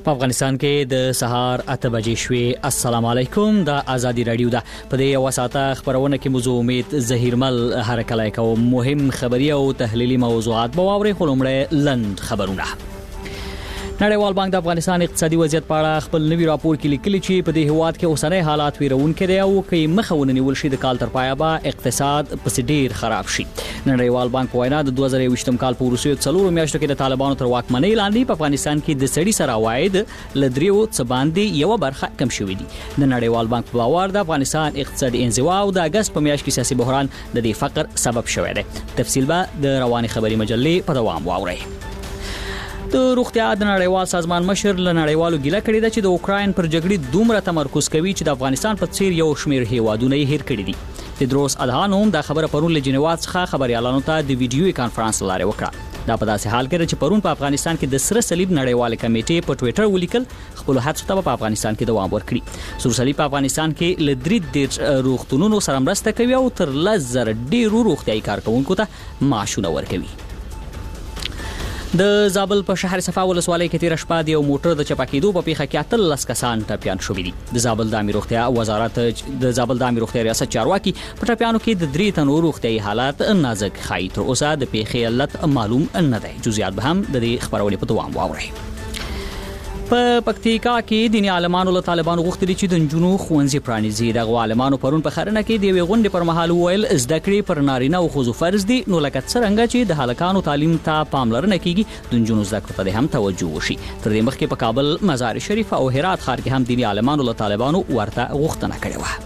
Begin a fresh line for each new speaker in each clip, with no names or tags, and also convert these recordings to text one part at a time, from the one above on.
په افغانستان کې د سهار 8 بجې شوې. السلام علیکم. د ازادي رادیو ده په دې وساته خبرونه کې موضوع امید ظهیرمل حرکت کوم مهم خبري او تحلیلي موضوعات به واوري. خلمړه لند خبرونه. نړیوال بانک د افغانستان اقتصادي وضعیت په اړه خپل نوي راپور کې لیکلي چې په دې هیواد کې اوسنۍ حالات ویرونکي دي او کې مخاونه نیول شي د کال تر پایه به اقتصاد پس ډیر خراب شي. نړیوال بانک وایي د 2023م کال په وروستیو 4 میاشتو کې د طالبانو تر واکمنۍ لاندې په افغانستان کې د سړي سره عواید لدریو څه باندې یو برخه کم شوې دي. د نړیوال بانک په باور د افغانستان اقتصادي انزوا او د اگست په میاشت کې سیاسي بحران د دې فقر سبب شوی دی. تفصیل به د رواني خبري مجلې په دوام واورئ. د روغتیا د نړیوال سازمان مشر له نړیوالو ګیله کړې ده چې د اوکراین پر جګړې دومره تمرکز کوي چې د افغانستان په څیر یو شمېر هیوادونه یې هیر کړي دي. تدروس ادهانوم دا خبره پرون له جنیوا څخه خبريالانو ته د ویډیوي کانفرنس لاره وکړه. دا په داسې حال کې چې پرون په افغانستان کې د سره صلیب نړیوال کمیټې په ټوئیټر ولیکل خپل هڅو ته په افغانستان کې دوام ورکړي. سور صلیب په افغانستان کې لدرید د روغتونونو سره مرسته کوي او تر 10,000 ډیرو روغتيایي کارکونکو ته معاشونه ورکوي. د زابل په شهر صفا ولسوالۍ کې تیر شپه د یو موټر د چپاکېدو په پیښه کې 13 کسان ټپيان شوي دي. د زابل د امیر روغتیا وزارت د زابل د امیر روغتیا ریاست چارواکي په ټپيانو کې د 3 تنو روغتيایي حالات نازک ښایي. تر اوسه د پیښې علت معلوم نه دی. جزئیات به هم د دې خبرولې په دوام واورئ. په پکتیکا کې دیني عالمانو له طالبانو غوښتي چې د جنونو خوندزي پرانیزي. دغه عالمانو پرون په خرنه کې د غونډې پر مهال ویل زده کړې پر نارینه او ښځو فرض دي. نو لکه څنګه چې د هلکانو تعلیم ته پاملرنه کیږي د جنونو زده کړې ته هم توجه وشي. تر دې مخکې په کابل، مزار شریف او هرات ښار کې هم دیني عالمانو له طالبانو ورته غوښتنه کړې و.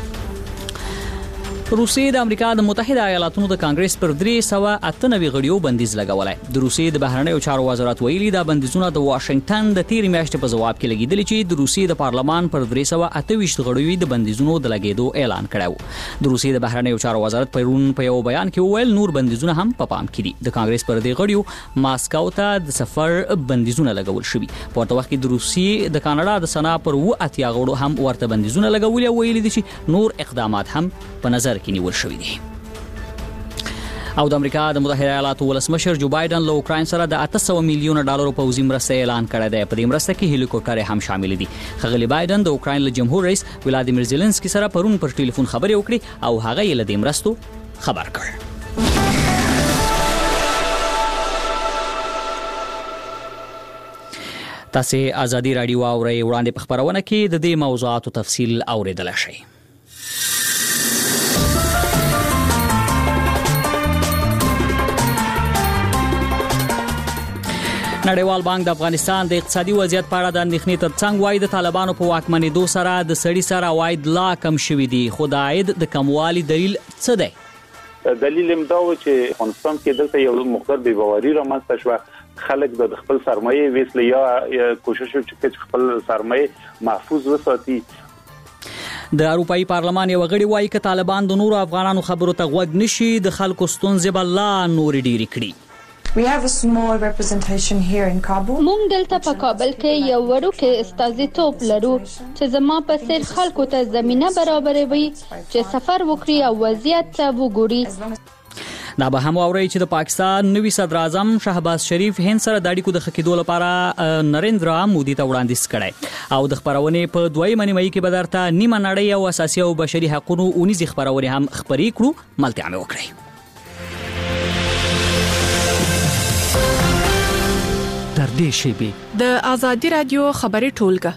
روسیې د امریکا د متحده ایالاتونو د کانګرس پر 398 غړیو بندیز لګولای. د روسیې د بهرنیو چارو وزارت ویلي دا بندیزونه د واشنگټن د تیر میاشتې په جواب کې لګیدل چې د روسیې د پارلمان پر 328 غړیو د بندیزونو د لګیدو اعلان کړو. د روسیې د بهرنیو چارو وزارت پرون په یو بیان کې ویل نور بندیزونه هم په پام کې دي. د کانګرس پر دې غړیو ماسکو ته د سفر بندیزونه لګول شوي. په ورته وخت کې د روسیې د کاناډا د سنا پر 80 غړو هم ورته بندیزونه لګول او ویلي دي چې نور اقدامات هم په نظر کې نیول شوی دي. او د امریکا د متحده ایالاتو ولسمشر جو بایدن له اوکراین سره د 800 میلیون ډالر پوځي مرسته اعلان کړی دی. په دې مرسته کې هلیکوپټر هم شامل دي. خغلی بایدن د اوکراین له جمهور رئیس ولادیمیر زيلنسکي سره پرون پر ټلیفون خبرې وکړي او هغه یې له دې مرستو خبر کړ. تاسو ازادي رادیو اورئ. وړاندې په خبرونه کې د دې موضوعاتو تفصیل اوریدل شي. نړیوال بانک د افغانستان د اقتصادي وضعیت په اړه د اندېښنې ترڅنګ وايي د طالبانو په واکمنېدو سره د سړي سره عواید لا کم شوي دي. خو د عاید د کموالي دلیل څه دی؟
دلیل هم دا و چې افغانستان کې دلته یو مقدار بې باوري رامنځته شوه. خلک د خپل سرمایه ویسل یا کوشش وکړي چې خپل سرمایه محفوظ وساتي.
د اروپאי پارلمان یو غړي وایي چې طالبان د نورو افغانانو خبرو ته غوږ نشي د خلکو ستونزې بل لا نور ډېری کړي.
We have a small representation here in Kabul.
مونږ دلته په کابل کې یو وړوکی استازیتوب لرو چې زما په څیر خلکو ته زمينه برابروي چې سفر وکړي او وضعیت ته وګوري.
دا به هم اوري چې د پاکستان نوي صدر اعظم شهباز شریف هند سره د اړیکو د خکېدو لپاره نریندرا مودي ته وړاندیز کړی او د خبرونې په دویمه نیمه کې به درته نیمه نړۍ او اساسي او بشري حقوقو اونیزي خبرونه هم خبري کړو. ملتیا مې وکړي. تر دې شی
د ازادي رادیو خبري ټولګه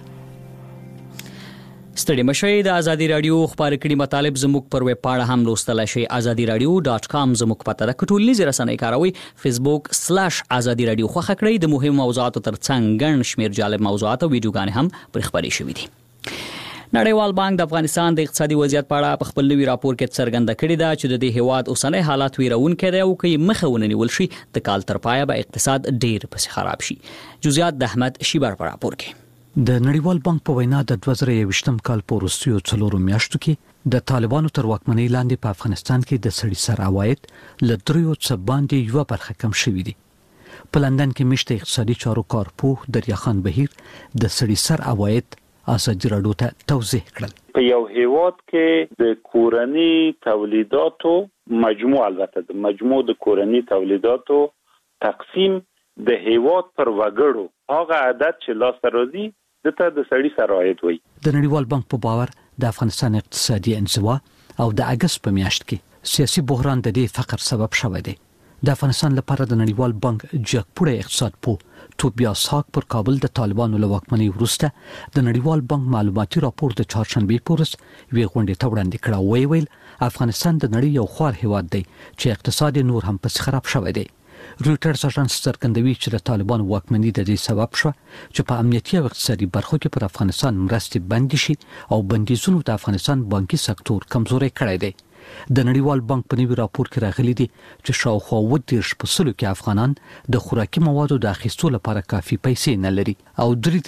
ستړي مشي د ازادي رادیو خبري کړي مطالب زموږ پر ویب پاڼه هم لوستل شي. azadiradio.com زموږ پته ده. ټولنیز رسنۍ کاروي facebook/azadi radio خوښ کړئ. د مهم موضوعاتو ترڅنګ ګڼ شمېر جالب موضوعات او ویډیوګانې هم پر خبري شوي دي. نړیوال بانک د افغانستان د اقتصادي وضعیت په اړه په خپل نوي راپور کې څرګنده کړې ده چې د دې هیواد اوسنۍ حالات ویرونکي دي او کې مخاونه نیول شي د کال تر پایه به اقتصاد ډیر پس خراب شي. جزئیات د احمد شیبر په راپور کې.
د نړیوال بانک په وینا د 2023م کال په وروستیو 4 میاشتو کې د طالبانو تر واکمنۍ لاندې په افغانستان کې د سړي سر عواید له 3 باندې یو برخه کم شوې دي. په لندن کې مشت اقتصادي چارو کارپوه دریاخان بهیر د سړي سر عواید ازادي رادیو ته توضیح کړل.
په یو هیواد کې د کورني تولیداتو مجموع، البته د مجموع د کورني تولیداتو تقسیم د هیواد پر وګړو هغه عادت چې لاس راځي دته د سړي سره عاید وي.
د نړیوال بانک په باور د افغانستان اقتصادي انزوا او د اگست په میاشت کې سیاسي بحران د دې فقر سبب شوی دی. د افغانستان لپاره د نړیوال بانک جګپوړی اقتصاد په توبیاس هاک پر کابل د طالبانو له واکمنۍ وروسته د نړیوال بانک معلوماتي راپور د چهارشنبه پورس وی غونډې ته وړاندې کړه. ویل افغانستان د نړۍ یو خوار هیواد دی چې اقتصاد نور هم پس خراب شوی دی. رويټرز اژانس څرګندوي چې د طالبانو واکمنۍ د دې سبب شو چې په امنیتي او اقتصادي برخو کې پر افغانستان مرستې بند شي او بندیزونو د افغانستان بانکي سکتور کمزوري کړی دی. د نړیوال بانک په نوي راپور کې راغلي دي چې شاوخوا 30% کې افغانان د خوراکي موادو د اخیستو لپاره کافي پیسې نه لري او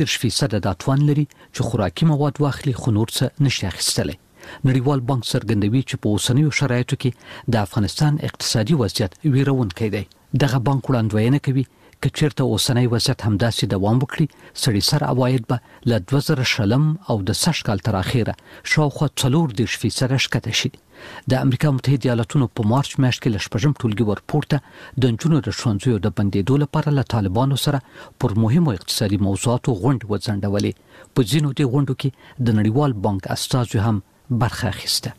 3% د اتوان لري چې خوراکي مواد واخلي خو نور څه نشي اخیستلی. نړیوال بانک څرګندوي چې په اوسنیو شرایطو کې د افغانستان اقتصادي وضعیت ویرونکی دی. دغه بانک وړاندوینه کوي چې چیرته اوسنۍ وضعیت همداسې دوام وکړي سړي سر عواید به له 2000 او د سش کال تر اخره شاوخوا 40% ښکته شي. د امریکا متحده ایالاتونو په مارچ میاشت کې لشپږم ټولګي ورپورته د جنونو د ښوونځیو د بندیدو لپاره له طالبانو سره پر مهمو اقتصادي موضوعاتو غونډې وځنډولې. په ځینو دې غونډو کې د نړیوال بانک استازو هم برخه اخیسته.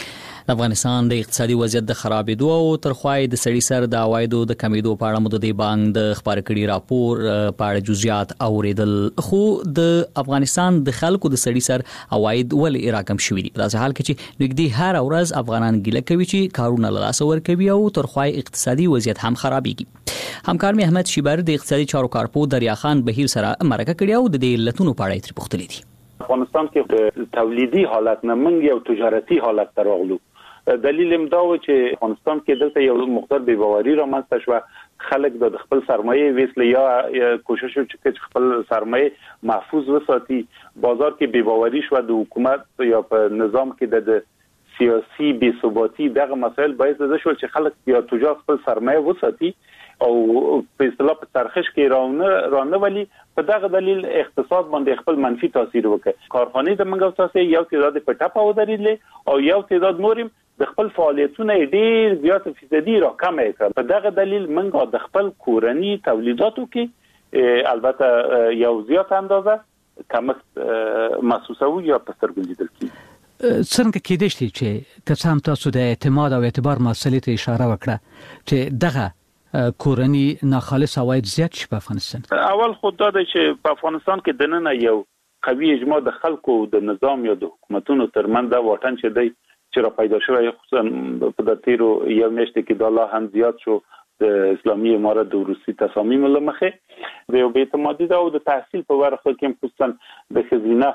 د افغانستان د اقتصادي وضعیت د خرابېدو او ترخوای د سړي سر د عوایدو د کمیدو په اړه مو د بانک د خبر کړي راپور په اړه جزئیات اوریدل. خو د افغانستان د خلکو د سړي سر عواید ولې راکم شوي دي؟ په داسې حال کې چې نږدې هر ورځ افغانان ګیله کوي چې کارونه له لاسه ورکوي او ترخوای اقتصادي وضعیت هم خرابېږي. همکار مې احمد شیبر د اقتصادي چارو کارپو دریا خان بهیر سره مرکه کړې او د دې علتونو په اړه یې پوښتنې دي.
افغانستان کې د تولیدي حالت نه منګ یو تجارتي حالت ته راغلو. دلیل هم دا و چې افغانستان کې دلته یو مقدار بې باوري رامنځته شو. خلک د خپل سرمایه ویسل یا کوشش وکړي چې خپل سرمایه محفوظ وساتي. بازار کې بې باوري شو د حکومت یا په نظام کې د سیاسي بې ثباتی دغه مسایل باعث شول چې خلک یا تجار خپل سرمایه وساتي او په اصطلاح په ترخیش کې رانه ولی. په دغه دلیل اقتصاد باندې خپل منفي تاثیر وکړ. کارخانې د منګو تاسو یو تعداد په ټاپه ودرېدل او یو تعداد نورم د خپل فعالیتونه ډیر زیات فیصدي راکم کړ. په دغه دلیل موږ د خپل کورنی تولیداتو کې البته یو زیات اندازه کمښت محسوسوي یا پسترګل لیدل کیږي.
څنګه کېدای شي چې کسان تاسو د اعتماد او اعتبار مسلې ته اشاره وکړه چې دغه کورنی ناخالص عواید زیات شي په افغانستان؟
اول خود دا چې په افغانستان کې دننه یو قوي اجماع د خلکو د نظام یا د حکومتونو ترمنځ دا واټن چې دی چې را پیدا شوی خصوصا په د تیرو یو میاشت کې د الله هم زیات شو د اسلامي امارت د روسي تصامیم لمخه د یو بیت مادي دا او د تحصیل په ورخه کې خصوصا د خزینه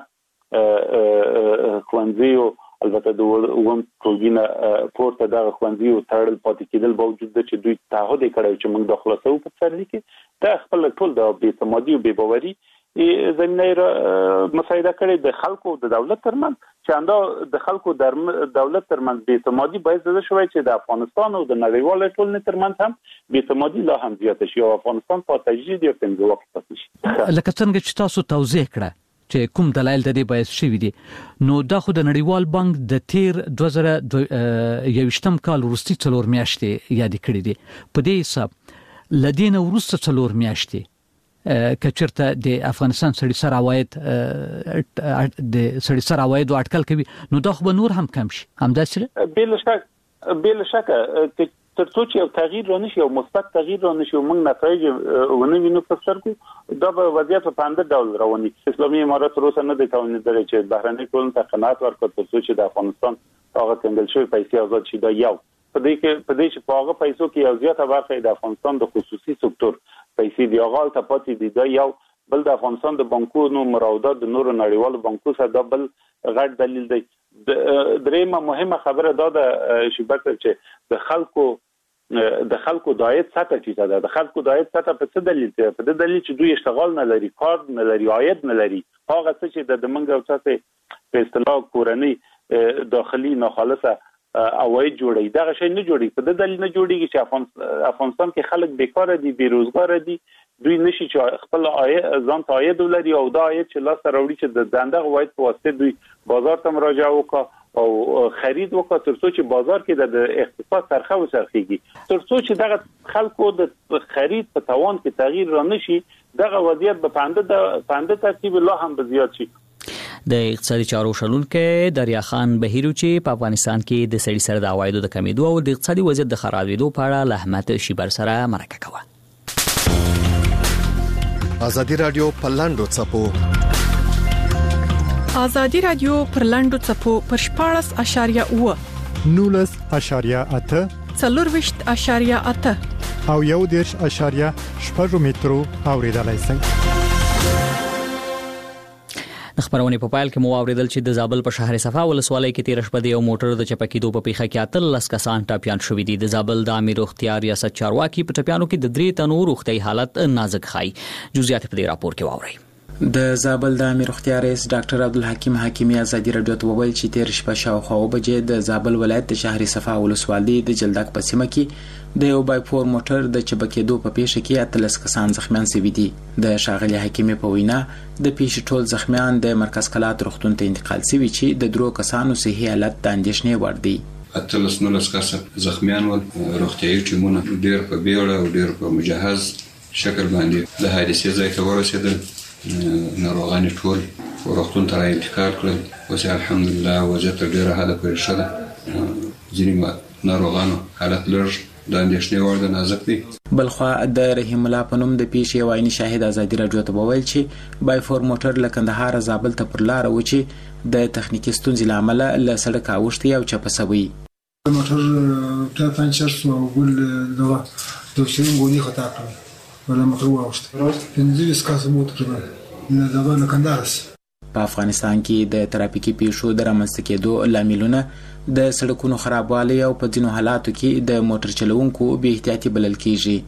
خوانزیو البته د ووم ټولګینه پورته د خوانزیو تړل پاتې کېدل باوجود چې دوی تعهد کړی چې موږ د خلاصو په سر کې دا خپل ټول د بیت مادي او بې باوري زمینه مساعده کړي د خلکو د دولت ترمن چې انده د خلکو د دولت ترمن بې اعتمادي باعث شوی چې د افغانستان او د نړیوال ټولنې ترمن هم بې اعتمادي لا هم زیاته شي او افغانستان په تجدید یو څنګه وخت پاتې شي.
لکه څنګه چې تاسو توضیح کړه چې کوم دلایل د دې باعث شوی دي نو دا خو د نړیوال بانک د تیر 2021 کال وروستي 4 میاشتې یاد کړې دي. په دې حساب لدینه وروسته 4 میاشتې کچرته د افغانستان سړي سر عواید د سړي سر عواید اټکل کوي نو دا خو به نور هم کم شي همداسې
بل شک ترڅو چې یو تغییر رانشي او مثبت تغییر رانشي او موږ نتایج ونوینو په سترګو دا به وضعیت په اند ډول رواني. اسلامي امارت روسه نه د توانیدل چې بهرنۍ ټولنې ته قناعت ورکړي ترڅو چې د افغانستان هغه څنګه شوی پیسې آزاد شي. دا یو په دې چې په هغه پیسو کې یو زیاته برخه د افغانستان د خصوصي سکتور پیسې دی هغه ته پاتې دي. دا یو بل د افغانستان د بانکونو مراودات د نورو نړیوالو بانکونو سره دا بل غټ دلیل دی. درېمه مهمه خبره دا ده شبکه چې د خلکو د عاید سطح چې ده د خلکو د عاید سطح په څه دلیل دی؟ په دلیل چې دوی اشتغال نه لري، کار نه لري، عاید نه لري. هغه څه چې د منګ او څه په اصطلاح کورنۍ داخلي ناخالصه عواید جوړي دا شي نه جوړي. په دلیل نه جوړيږي چې افغانستان کې خلک بیکاره دي، بیروزګار دي، دوی نشي چې خپل ځان ته عاید ولري او دا عاید چې لاس راوړي چې د دنده عواید په واسطه دوی بازار ته مراجعه وکړي او خرید وکړو ترڅو چې بازار کې د اقتصاد څرخه وڅرخيږي ترڅو چې دغه خلکو د خرید په توان کې تغییر را نشي دغه وضعیت په پانده ترتیب الله هم زیات شي.
د اقتصادي چارو شلونکو دریا خان بهیرو چې په افغانستان کې د سړي سر د عوایدو د کمیدو او د اقتصادي وضعیت د خرابېدو په اړه له احمد شیبر سره مرکه کوي.
ازادي رادیو په لاندو چپو
ازادي رادیو پر لاندو چپو پر 14.8
19.8
4.8
او 1.8 مترو اوریدلای شئ.
د خبرونې په پایل کې مو اوریدل چې د زابل په شهر صفا ولسوالۍ کې 13 شپه د یو موټر د چپکیدو په پیښه کې 13 کسان ټاپیان شوې دي. د زابل د امیر اختیار ریاست چارواکي په ټاپیانو کې د 3 تنو روغتي حالت نازک خای. جزئیات په دې راپور کې واورئ.
د زابل د امیر اختیار رئیس ډاکټر عبدالحکیم حکیمی ازادي رادیو ته وویل چې 13 شپه شاوخوا بجې د زابل ولایت د شهر صفا ولسوالۍ د جلدک په سیمه کې د یو بای 4 موټر د چپکیدو په پیښه کې 13 کسان زخمیان شوي دي. د شاغلي حکیمی په وینا د پیښې ټول زخمیان د مرکز کلات روغتون ته انتقال شوي چې د 3 کسانو صحي حالت د اندېښنې وړ دی.
19 کسان زخمیان ول روغتيایي ټیمونه ډېر په بیړه او ډېر په مجهز شکل باندې د حادثې ځای ته ورسېدل. ناروغان ټول روغتون ته انتقال کړل. اوس الحمدلله وضعیت ډېره حاله پرې شوه. ځینې ناروغانو حالت لږ د اندېښنې وړ د نازک دی.
بلخوا د رحیم الله په نوم د پیښې یو عیني شاهد ازادي رادیو ته وویل چې بای 4 موټر له کندهار زابل ته پر لار و چې د تخنیکی ستونزې له امله له سړک اوښتي او چپه شوی.
موټر ته پنچر شو او ګل دغه د شرنګونی خطا کړ ولا موټر واوښت. پنځه کسه موټر نه دغه نه کندهار.
په افغانستان کې د ترافیکي پیښو د رامنځته کېدو لاملونه د سړکونو خرابوالی او په ځینو حالاتو کې د موټر چلوونکو بې احتیاطي بلل کېږي.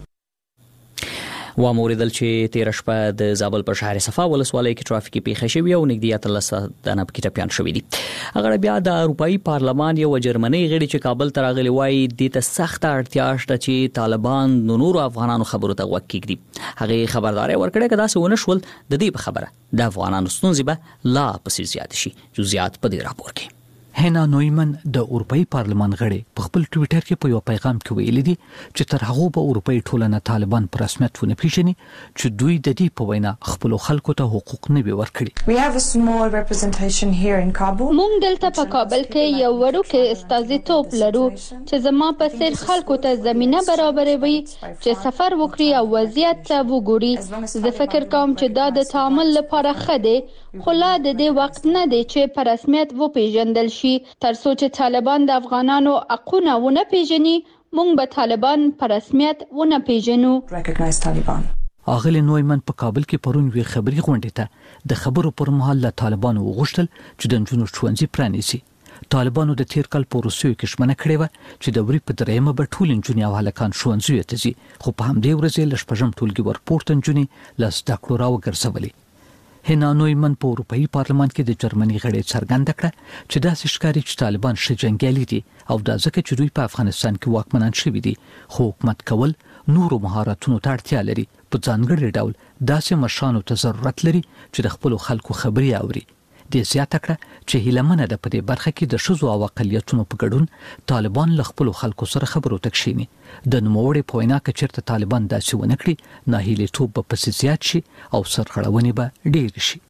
و موریدل چې 13 شپه د زابل په شهر صفا ولسوالۍ کې ترافیکي پیښه شوې او نږدې 13 دنه پکې ټپیان شوې دي. هغه بیا د اروپאי پارلمان یو جرمني غړي چې کابل ته راغلي وای د ته سخت اړتیا شته چې طالبان د نورو افغانانو خبرو ته وکړي. هغه خبرداري ورکړه کدا څه ونه شول د دې په خبره د افغانانو ستونزې به لا پسې زیات شي. جزئیات په دې راپور کې.
هینا نویمن د اروپאי پارلمان غړي په خپل ټوئیټر کې په یو پیغام کې ویلي دي چې تر هغه به اروپאי ټولنه طالبان پر رسمیت ونه پیژني چې دوی د دې په وینا خپل خلکو ته حقوق نه وي ورکړي.
We have a small representation here in Kabul.
مونږ دلته په کابل کې یو وړوکی استازیتوب لرو چې زما په څیر خلکو ته زمينه برابروي چې سفر وکړي او وضعیت ته وګوري. زه فکر کوم چې دا د تعامل لپاره ښه دی خو لا د دې وخت نه دی چې په رسمیت وپیژندل شي. ترڅو چې طالبان د افغانانو حقونه ونه پیژني موږ به طالبان په رسمیت ونه پیژنو.
اغلی نویمن په کابل کې پرون وی خبري غونډه ته د خبرو پر مهال له طالبانو وغوښتل چې د جنونو ښوونځي پرانیسي. طالبانو د تیر کال په روسیو کې شمنه کړې و چې د وری په درېمه به ټول جنونو او هلکان ښوونځي ته ځي خو په همدې ورځ له شپږم ټولګي ورپورته جنونو لاس دکړو راوګرځولې. هینا نویمن په اروپאי پارلمان کې د جرمني غړي څرګنده کړه چې داسې ښکاري چې طالبان ښه جنگیالي دي او دا ځکه چې دوی په افغانستان کې واکمنان شوي دي خو حکومت کول نورو مهارتونو ته اړتیا لري. په ځانګړي ډول داسې مشرانو ته ضرورت لري چې د خپل خلکو خبري اوري. د زیاته کړه چې هیلمنه د پدې برخه کې د شذو او اقلیتونو په ګډون طالبان له خپل خلکو سره خبرو تکشيني. د نوموړي په وینا کې چیرته طالبان داسې ونه کړي ناهیلي توپ به پسې زیات شي او سرغړونې به ډېر شي.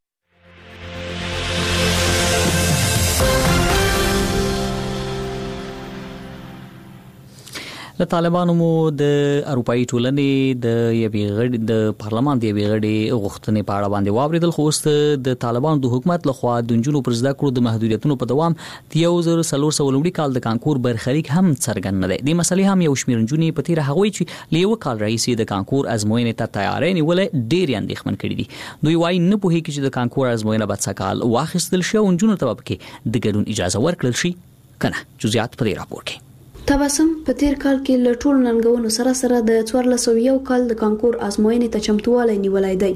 د طالبانو مو د اروپאי ټولنې د یوې غړي د پارلمان د یوې غړي غوښتنې په اړه باندې واوریدل خو د طالبانو د حکومت لخوا د جنونو پر زده کړو د محدودیتونو په دوام د 1400 کال د کانکور برخلیک هم څرګند نه دی. د مسلې هم یو شمېر جنونې په تیر هغوی چې لیو کال رئیس د کانکور ازموینې ته تیاری نیولې ډېر اندېښمن کړي دي. دوی وايي نه پوهیږي چې د کانکور ازموینه به څه کال واخیستل شي او جنونو ته پکې د ګډون اجازه ورکړل شي کنه. جزئیات په دې راپور کې.
تبسم په تیر کال کې له ټول ننګونو سره د 1401 کال د کانکور ازموینې ته چمتووالی نیولای دی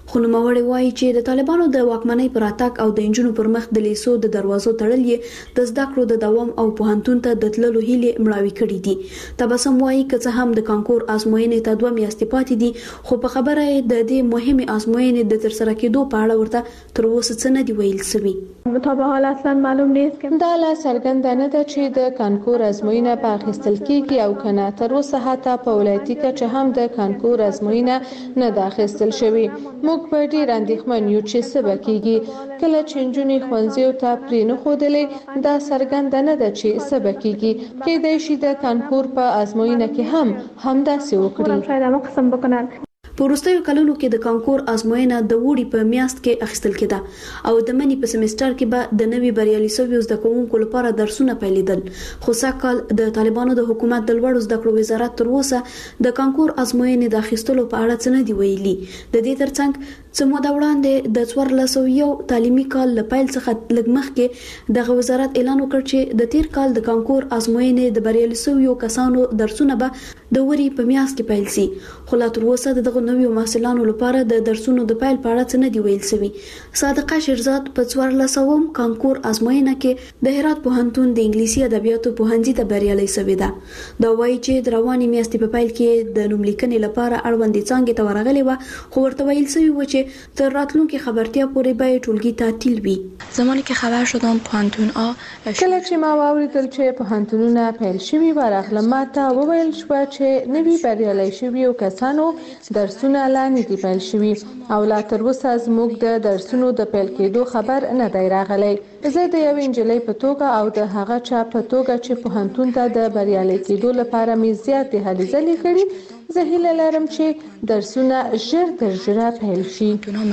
خو نوموړی وایي چې د طالبانو د واکمنۍ پر اتاک او د انجونو پر مخ د لیسو د دروازو تړل یې د زده کړو د دوام او پوهنتون ته د تللو هیلې مړاوي کړې دي. تبسم وایي که څه هم د کانکور ازموینې ته 2 میاشتې پاتې دي خو په خبره د دې مهمه ازموینې د ترسره کېدو په اړه ورته تر اوسه څه نه دی ویل شوی.
مطابق اصلا معلوم نیست که
دا لا څرګنده نه ده چې د کانکور ازموینه په اخیستل کېږي او کنه. تر اوسه حتی په ولایتي کچه هم د کانکور ازموینه نه ده اخیستل شوې. موږ په ډیر اندېښمن یو چې څه به کېږي. کله چې نجونې ښوونځیو ته پرې نه ښودلې دا څرګنده نه ده چې څه به کېږي. کېدای شي د کانکور په ازموینه کې هم همداسې وکړي.
په وروستیو کلونو کې د کانکور ازموینه د وړي په میاشت کې اخیستل کېده او د منی په سیمستر کې به د نوي بریالي شویو زده کوونکو لپاره درسونه پیلېدل. خو سږکال د طالبانو د حکومت د لوړو زده کړو وزارت تر اوسه د کانکور ازموینې د اخیستلو په اړه څه نه دی ویلي. د دې ترڅنګ څه موده وړاندې د 1401 تعلیمي کال له پیل څخه لږ مخکې دغه وزارت اعلان وکړ چې د تیر کال د کانکور ازموینې د بریالي شویو کسانو درسونه به د وړي په میاشت کې پیل شي. خو لا تر اوسه دغه نویو محصلانو لپاره د درسونو د پیل په اړه څه نه دی ویل شوی. صادقه شیرزاد په 1400 کانکور ازموینه کې د هرات پوهنتون د انګلیسي ادبیاتو پوهنځي ته بریالي شوی ده. دا وایي چې د رواني میاشتې په پیل کې د نوملیکنې لپاره اړوندې څانګې ته ورغلې و خو ورته ویل شوی و چې تر راتلونکي خبرتیا پورې به ټولګي تعطیل وي.
زمانی که خبر شدم پوهنتون
کله چې ما واوریدل چې پوهنتونونه پیل شوي ورغلم ما ته وویل شو چې نوي بریالي شویو کسانو درسونه لا نه دي پیل شوي او لا تر اوسه زموږ د درسونو د پیل کېدو خبر نه دی راغلی. زه د یو انجلۍ په توګه او د هغه چا په توګه چې پوهنتون ته د بریالي کېدو لپاره مې زیاتې هلې ځلې کړي زه هیله لرم چې درسونه ژر تر ژره پیل شي.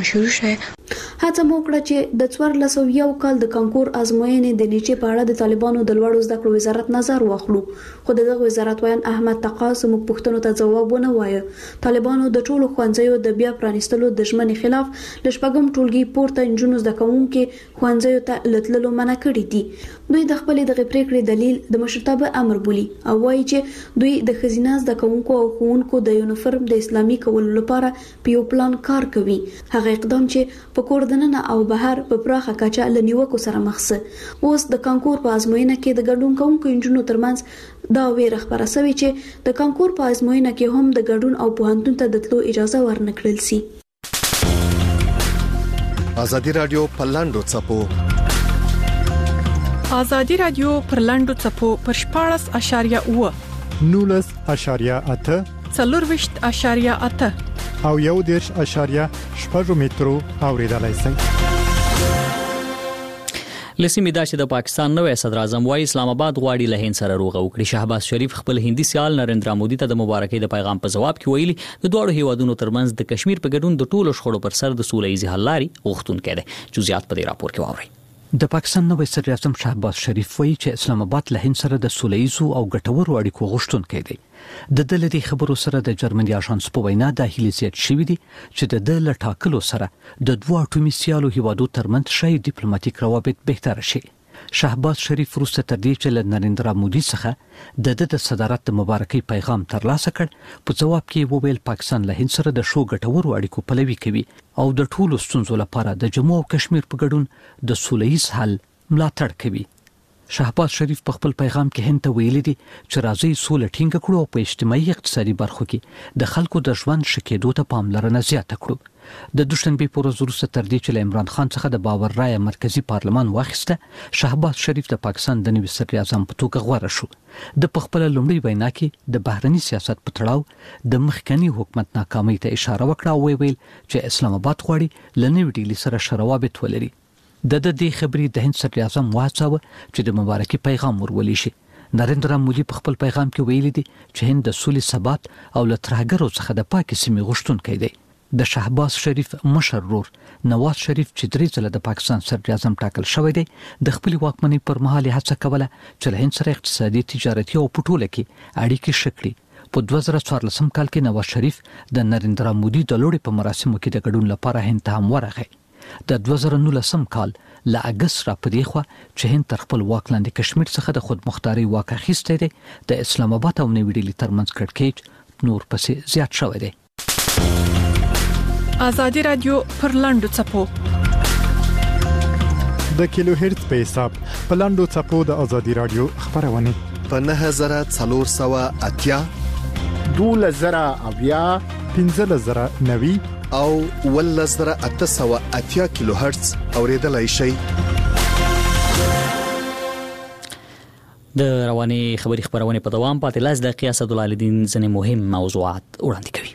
هڅه مو وکړه چې د 1401 کال د کانکور ازموینې د نیټې په اړه د طالبانو د لوړو زده کړو وزارت نظر واخلو خو دغه وزارت وایي احمد تقاس موږ پښتنو ته ځواب ونه وایي. طالبانو د ټولو ښوونځیو د بیا پرانیستلو د ژمنې خلاف د شپږم ټولګي پورته انجونو زده کوونکو ښوونځیو ته لتللو منع کړی دي. دوی د خپل دغه پریکړې دلیل د مشرتابه امر بولي او وایي چې دوی د خزینه زده کوونکو او ښوونکو د یونیفورم د اسلامي کولو لپاره په یو پلان کار کوي. هغه اقدام چې په کور دننه او بهر په پراخه کچه لنیوکو سره مخ سه. اوس د کانکور په ازموینه کې د ګډون کوونکو انجونو ترمنځ دا ویره خبره شوې چې د کانکور په ازموینه کې هم د ګډون او پوهنتون ته د تلو اجازه ورنکړل شي.
ازادي رادیو په لاندو چپو
ازادي رادیو پر لاندو چپو پر 14.8
19.8
4.8
او 1.8 مترو اوریدلای شئ.
لسیمه دا چې د پاکستان نوې صدر اعظم وايي اسلام آباد غواړي له هند سره روغه وکړي. شهباز شریف خپل هندي سیال نریندرا مودي ته د مبارکۍ د پیغام په جواب کې ویلي د دوه هیوادونو ترمنځ د کشمیر په ګډون د ټولو شخړو پر سر د سولې حل لاري غوښتونکي دي. جزئیات په دې راپور کې واورئ.
د پاکستان نوې صدر اعظم شهباز شریف وایي چې اسلام آباد له هند سره د سولېزو او ګټورو اړیکو غوښتونکی دی. د دلته خبرو سره د جرمني آژانس په وینا د هیلیزیت شوی دی چې د دل ټاکلو سره د دوه اټومي سیالو هیوادو ترمنځ شای ډیپلوماټیک روابط بهتر شي. شهباز شریف وروسته تر دې چې له نریندرا مودي څخه د صدارت د مبارکۍ پیغام ترلاسه کړ په جواب کې وویل پاکستان له هند سره د شو ګټورو اړیکو پلوي کوي او د ټولو ستونزو لپاره د جمهور او کشمیر په ګډون د سولهییز حل ملاتړ کوي. شهباز شریف په خپل پیغام کې هند ته ویلي دي چې راځي سوله ټینګه کړو او په اجتماعي اقتصادي برخو کې د خلکو د ژوند ښه کېدو ته پاملرنه زیاته کړو. د دوشنبه په ورځ وروسته تر دې چې له عمران خان څخه د باور رایه مرکزی پارلمان واخیسته شهباز شریف د پاکستان د نوي صدر اعظم په توګه غوړه شو. د خپل لومړی وینا کې د بهرني سیاست په تړاو د مخکنی حکومت ناکامۍ ته اشاره وکړه او ویل چې اسلام آباد غواړي له نوي ډیلی سره شروابط ولري. د دې خبرې د هند صدر اعظم واڅاوه چې د مبارکي پیغام ورولې شي. نریندرا مودي په خپل پیغام کې ویلي دي چې هند د سولې ثبات او لترهګرو څخه د پاکستان سیمې غوښتونکی دی. د شهباز شریف مشر ورور نواز شریف چې درې ځله د پاکستان صدر اعظم ټاکل شوی دی د خپل واکمنۍ پر مهال هڅه کوله چې له هند سره اقتصادي تجارتي او پټوله کې اړیکې شکړي. په 2014 کال کې نواز شریف د نریندرا مودي د لوړې په مراسمو کې د ګډون لپاره هند ته هم ورغی. د 2019 کال ل اگست را پدې خو چې هند تر خپل واک لاندې کشمیر څخه د خود مختاري واک اخیسته دی د اسلام آباد او نوی ډیلی ترمنځ کړکېچ نور پسې زیات شوی دی.
ازادي رادیو پر لاندو چپو
د کیلو هرتز په حساب په لاندو چپو د ازادي رادیو خبرونه
په 9480
2000 1590
او 1880 کیلو هرتز اوریدلای شئ.
د رواني خبري خبرونه په دوام پاتې لاس د قیاس عبدالعالدین ځنې مهم موضوعات وړاندې کوي.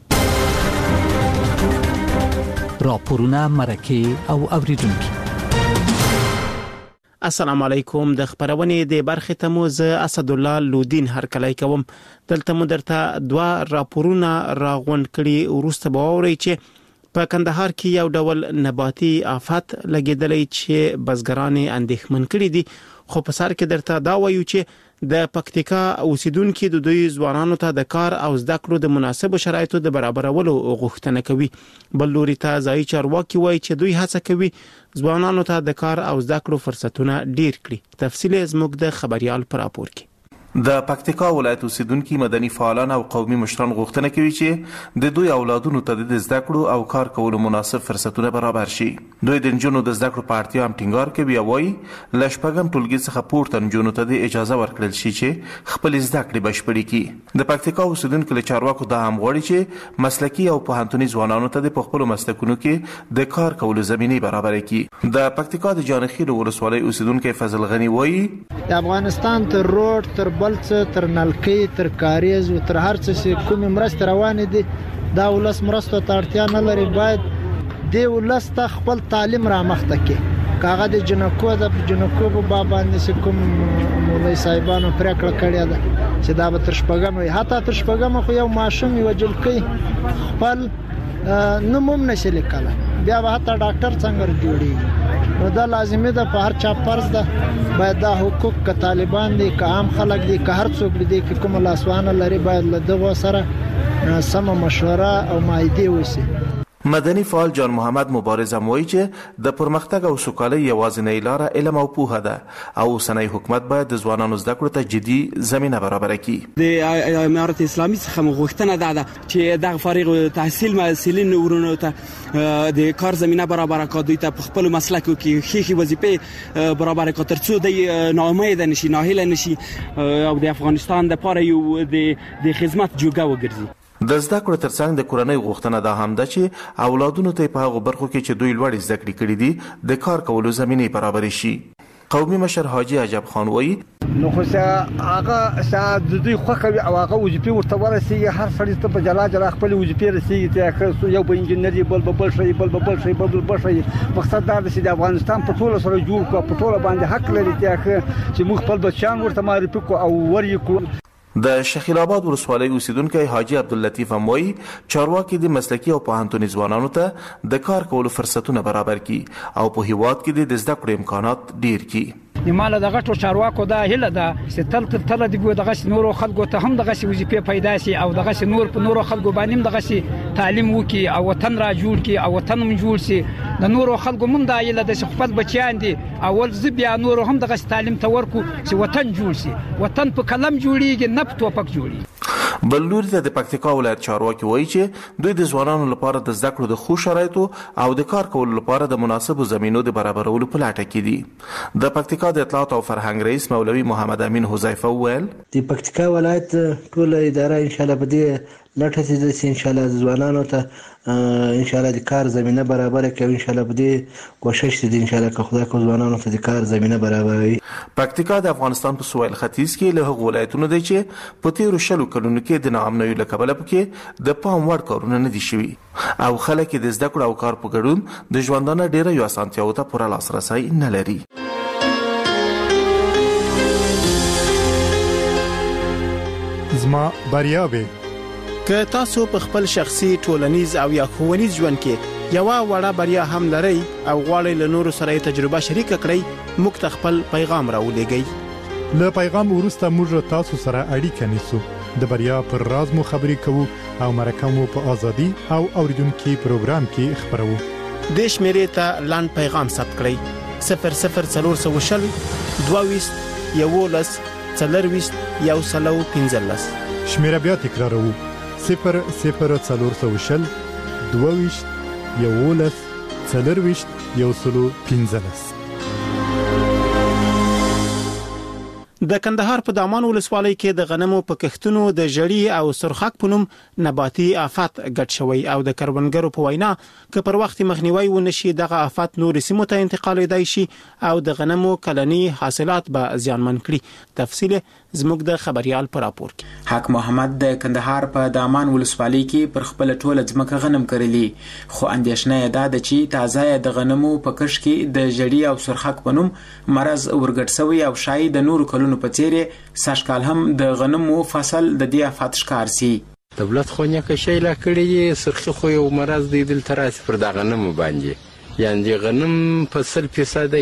راپورونه مرکه او اوریدونکو.
السلام علیکم. د خبرونې د برخې ته مو زه اسد الله لودین هرکلی کوم. دلته مو درته 2 راپورونه راغونډ کړي. وروسته به واورئ چې په کندهار کې یو ډول نباتي آفت لګیدلی چې بزګران اندېښمن کړي دي. خو په سر کې درته دا وایو چې د پکتیکا اوسیدونکو د دوی ځوانانو ته د کار او زده کړو د مناسبو شرایطو د برابرولو غوښتنه کوي. بل لوري ته ځایي چارواکي وایي چې دوی هڅه کوي ځوانانو ته د کار او زده کړو فرصتونه ډیر کړي. تفصیل زموږ د خبريال پر راپور کې.
د پکتیکا ولایت اوسیدونکو مدني فعالان او قومي مشران غوښتنه کوي چې د دوی اولادونو ته د زده کړو او کار کولو مناسب فرصتونه برابر شي. دوی د نجونو د زده کړو په اړتیا هم ټینګار کوي او وايي ل شپږم ټولګي څخه پورته نجونو ته د اجازه ورکړل شي چې خپل زده کړې بشپړې کړي. د پکتیکا اوسیدونکو له چارواکو دا هم غواړي چې مسلکي او پوهنتوني ځوانانو ته د خپل مسلکونو کې د کار کولو زمينه برابر کړي. د پکتیکا د جانخیل ولسوالۍ اوسیدونکو فضل غنی وايي
د افغانستان تر روډ تر بلڅ تر نلکې تر کاریز او تر هر څه کوم مرسته روانه دي. دا ولس مرسته ته اړتیا نه لري. باید د ولس ته خپل تعلیم را مخته کړي. کاغه د جنکو په بابا باندې کوم مولوی صاحبانو پریکړه کړې ده چې دا به تر شپږم وي. حتی تر شپږم خو یو ماشوم یو جلکې خپل نوم نشي لیکلی. بیا به حتی ډاکټر څنګه جوړیږي. نو دا لازمي ده په هر چا فرض ده باید دا حقوق که طالبان دي که عام خلک دي که هر څوک دي که کوم لاسوانه لري باید له دغه سره سم مشوره او مایده وسی.
مدني فعال جان محمد مبارز هم وایي چې د پرمختګ او سوکالۍ یوازینۍ لاره علم او پوهه ده او اوسنی حکومت باید د ځوانانو زده کړو ته جدي زمينه برابر کړي.
د امارت اسلامي څخه غوښتنه ده چې د فارغ التحصیل مسؤلین ورونو ته د کار زمينه برابر کړي. دوی ته په خپل مسلکو کې خېخي وظیفه برابر کړي ترڅو د ناامید نشي ناهیله نشي او د افغانستان د لپاره یو د خدمت جوګه وګرځي.
د زده کړو ترڅنګ د کورنۍ غوښتنه دا هم ده چې اولادونو ته په هغه برخو کې چې دوی لوړ زده کړې کړې دي د کار کولو زمينه برابر شي. قومي مشر حاجی عجب خان وایي
نو خو هغه ساده دوی خوخوي او هغه وظیفه ورته ورسیږي. هر سړی ته په جلا خپل وظیفه رسیږي ته یو به انجنیری بل شي مقصد دا چې د افغانستان په ټوله سره جوړ کو په ټوله باندې حق لري چې موږ خپل بچیان ورته معرفي کو او ورکو.
د شخیل آباد ولسوالۍ اوسیدونکو حاجی عبداللطیف هم وایي چارواکي د مسلکي او پوهنتوني ځوانانو ته د کار کولو فرصتونه برابر کړي او په هیواد کې د زده کړو امکانات ډیر کړي.
نیماله د غټو چارواکو دا هله ده چې تل دغه نورو خلکو ته هم دغه وظیفه پیدا شي او دغه نورو خلکو باندې دغه تعلیم وکي او وطن را جوړ کی او وطن هم جوړ شي. د نورو خلکو مونږ دا هله ده چې خپل بچیان دي اول زبیا نورو هم دغه تعلیم ته ورکو چې وطن جوړ شي. وطن په قلم جوړیږي نه په توپک جوړیږي.
بل لوري ته د پکتیکا ولایت چارواکي وایي چې دوی د ځوانانو لپاره د زده کړو د ښو شرایطو او د کار کولو لپاره د مناسبو زمینو د برابرولو په لټه کې دي. د پکتیکا د اطلاعات او فرهنګ رئیس مولوي محمد امین حذیفه وویل
د پکتیکا ولایت ټول اداره ان شاء الله په دې لټه چې ان شاء الله ځوانانو ته ان شاء الله د کار زمينه برابر کوي. ان شاء الله بده کوشش دي ان شاء الله که خدای کو ځوانانو ته د کار زمينه برابروي.
پکتیکا د افغانستان په سویل ختیځ کې له هغو ولایتونو دی چې په تیرو شلو کلونو کې د ناامنۍ له کبله پکې د پام وړ کارونه نه دي شوي او خلک د زده کړو او کار په ګډون د ژوندانه ډیره یو اسانتیاو ته پوره لاسرسي نه لري.
زما بریاوي
که تاسو په خپل شخصي ټولنیز او یا ښوونیز ژوند کې یو وړه بریا هم لرئ او غواړئ له نورو سره تجربه شریک کړئ موږ ته خپل پیغام راولېږئ.
له پیغام وروسته موږ تاسو سره اړیکه نیسو. د بریا پر راز مو خبرې کوو او مرکه مو په ازادي او اوریدونکو پروګرام کې خبرو.
د شمیرې ته لاند پیغام ثبت کړئ 00420 22 11 40 115.
شمیره بیا تکرارو 00420 22 11 40 115.
د کندهار په دامان ولسوالۍ کې د غنمو په کښتونو د جړی او سرخک په نوم نباتي آفات ګډ شوی او د کروندګرو په وینا که پر وخت مخنیوي ونشي دغه آفات نور سیمو ته انتقالېدای شي او د غنمو کلنی حاصلات به زیانمن کړي. تفصیل زموږ د خبريال پر راپور کې.
حق محمد د کندهار په دامان ولسوالۍ کې پر خپل ټوله ځمکه غنم کرلی خو اندېښنه ده چې تازه د غنمو په کښ کې د جړی او سرخک په نوم مرز ورګډ شوی او شاید د نور کلونو په څیر ساشکال هم د غنمو فصل د دې آفات ښکار سي.
دولت خو نه کې شي لا کړی سرخي خو یو مرز دی دل تراس پر د غنمو باندې یعنی غنم په 100%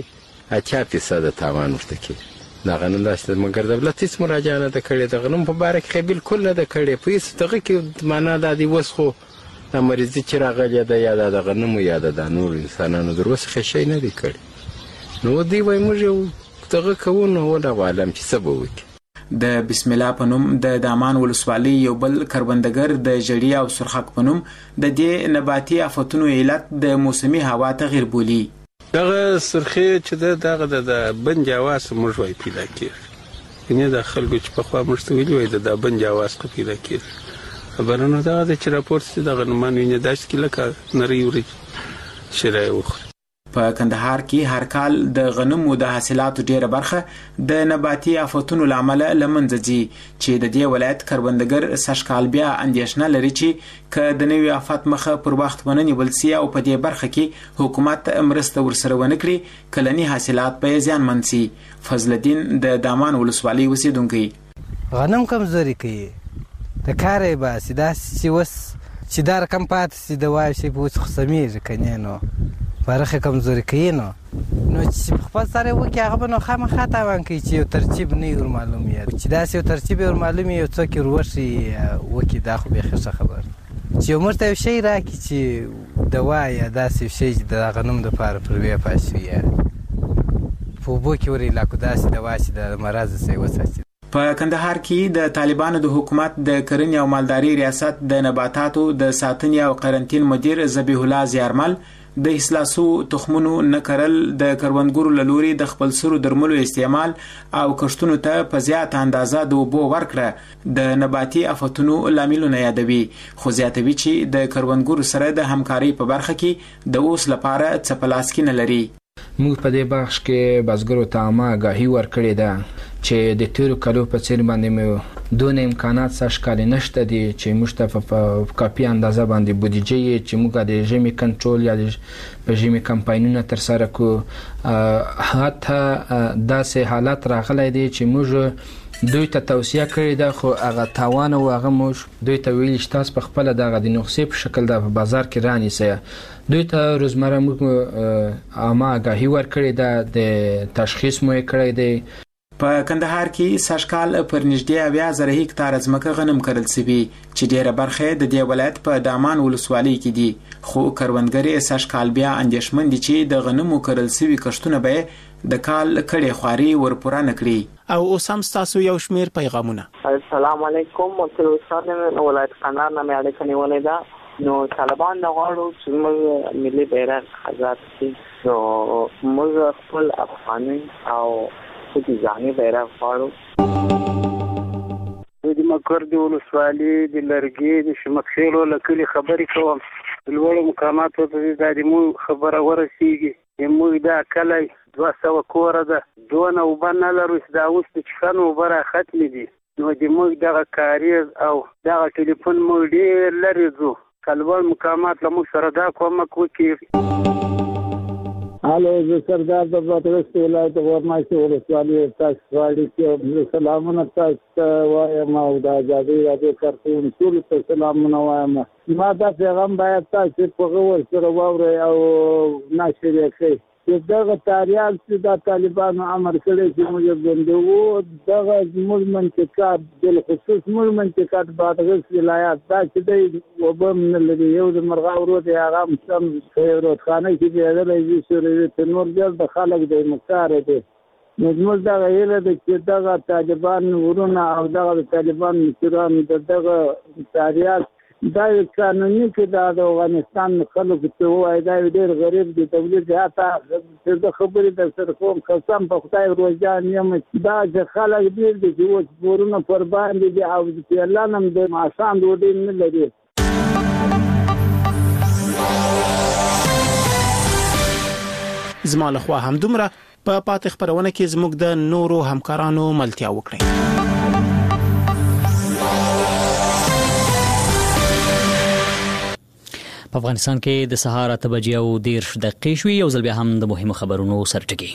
کې 80% تاوان ورته کې دا غنم داسته مګر دولت هیڅ مراجعه نه کړې د غنم په باره کې بالکل نه کړې په هیڅ دغه کې معنا د دې وسخو د مریضي چې راغلی د یاد د غنمو یاد د نور انسانانو دروسه شي نه دی کړی نو دی وای موږ دغه کوونه ولا عالم چې سبب وکړي.
د بسم الله په نوم د دامان ولسوالۍ یو بل کروندګر د جړی او سرخک په نوم د دې نباتي آفتونو علت د موسمي هوا تغیر بولی.
دغه سرخی چې دغه د بنج اواز موږ وای پیدا کړ ینه د خلکو چې په خوا مرسته ویلي وای د بنج اواز پیدا کړ خبرونه دا چې راپورټ چې دغه نمانه نه داش کې لکه نری وري شرای وخ.
په کندهار کې هر کال د غنمو د حاصلاتو ډیره برخه د نباتي آفتونو لامل لمنځه ځي چې د دې ولایت کروندګر ساشکال بیا اندېښنه لري چې که د نوي آفات مخه پر وخت ونه نیول سي او په دې برخه کې حکومت مرسته ورسره ونه کړي کلنی حاصلات به زیانمن سي. فضل الدین د دامان ولسوالۍ اوسیدونکی
غنم کمزوري کوي د کارې به سیدا چې وس چې دار کم پات سي د وای شي په څه سمېږي کنه نو برخه کمزوري کوي نو چې خپل سره وکي هغه نو خامخا تاوان کوي چې یو ترتیب نه ور معلومي چې دا یو ترتیب ور معلومي یو څوک وروشي وکي دا خو به ښه خبر چې مرته یو شی راکې چې دوا یا داسې شی د غنم د پاره پر وی پاسوي په بو کې ورې لا کو داسې دوا چې د مرز سي وساتي.
په کندهار کې د طالبانو د حکومت د کرنې او مالداري ریاست د نباتاتو د ساتنې او قرنټین مدیر ذبیح الله زیارمل د اصلاحو تخمونو نکرل د کروندګرو لوري د خپل سرو درملو استعمال او کښتونو ته په زیات اندازه د اوبو ورکړه د نباتي آفتونو لاملونه یادوي خو زیاتوي چې د کروندګرو سره د همکاري په برخه کې د اوس لپاره څه پلاس کې نه لري.
موږ په دې بخش کې بزګرو ته آماګاهي ورکړې ده چې د تیرو کلو په څیر باندې مې دون امکانات ساشکال نشته دي چې موږ ته په کافي اندازه باندې بودیجه چې موږ د ژمي کنټرول یا د ژمي کمپاینونه تر سره کو حتی داسې حالات راغلي دي چې موږ دوی ته توصیه کړې ده خو هغه تاوان او هغه موږ دوی ته ویل چې تاسو په خپل دغه د نقصې په شکل د بازار کې رانیسئ دوی ته روزمره موږ آماګاهي ورکړې ده د تشخیص مو کړی دی.
په کندهار کې ساشکال پر نږدې 20,000 هکتار ځمکه غنم کرل سوي چې ډیره برخه د دې ولایت په دامان ولسوالۍ کې دي خو کروندګر ساشکال بیا اندېښمن دي چې د غنمو کرل سوي کښتونه به د کال کړي خواري ورپوره نکړي.
او اوس هم تاسو یو شمیر پیغامونه.
السلام علیکم مو استاد نو ولایت کندهار نه مې اړیکه نیولې ده نو طالبان د غواړو چې موږ ملي بیرغ آزاد کړي نو موږ خپل افغاني او د ځاني بیرغ غواړو.
د مکر د ولسوالۍ د لرګي د شمکخېلو لکلي خبرې کوم لوړو مقاماتو ته د مو خبره ورسیږي موږ دا کلی 200 کوره ده دونه وبه نه لرو چې دا اوس د چښنو اوبه را ختمې دي نو د موږ دغه کاریز او دغه ټلیفون موږ ډېر لرې ځو که لوړ مقامات له موږ سره دا کومک وکړي.
هلو زه سردار د بادغیس ولایت غورماشي ولسوالۍ تاسو غواړي چې سلامونه تاسو ته وایم او د ازادۍ راډیو کارکوونکو ټولو ته سلامونه وایم. ما دا پیغام باید تاسو په غور سره واورئ او نشر یې کړئ چې دغه تاریال چې د طالبانو امر کړی چې موږ بندوو دغه زموږ منطقه بالخصوص زموږ منطقه بادغیس ولایت دا چې دی اوبه نه لري یو د مرغاو رود یې هغه هم سم رودخانه کې بېدلی وي سوروي ته نور ډېر د خلک دی مکاره دی نو زموږ دغه هیله ده چې دغه طالبان ورونه او دغه طالبان مشران د دغه تاریال دا قانوني کې د افغانستان خلکو ته وایي دا ډېر غریب دي تولید حتی د خبرې د سر کوم قسم په خدای روزان یم دا چې خلک ډېر دي چې اوس پورونه پر باندې دي او چې الله نم د آسان ډوډۍ نه لري.
زما له خوا هم دومره په پاتې خبرونه کې زموږ د نورو همکارانو ملتیا وکړي.
په افغانستان کې د سهار 8:10 شوي یو ځل بیا هم د مهمو خبرونو سرټکی.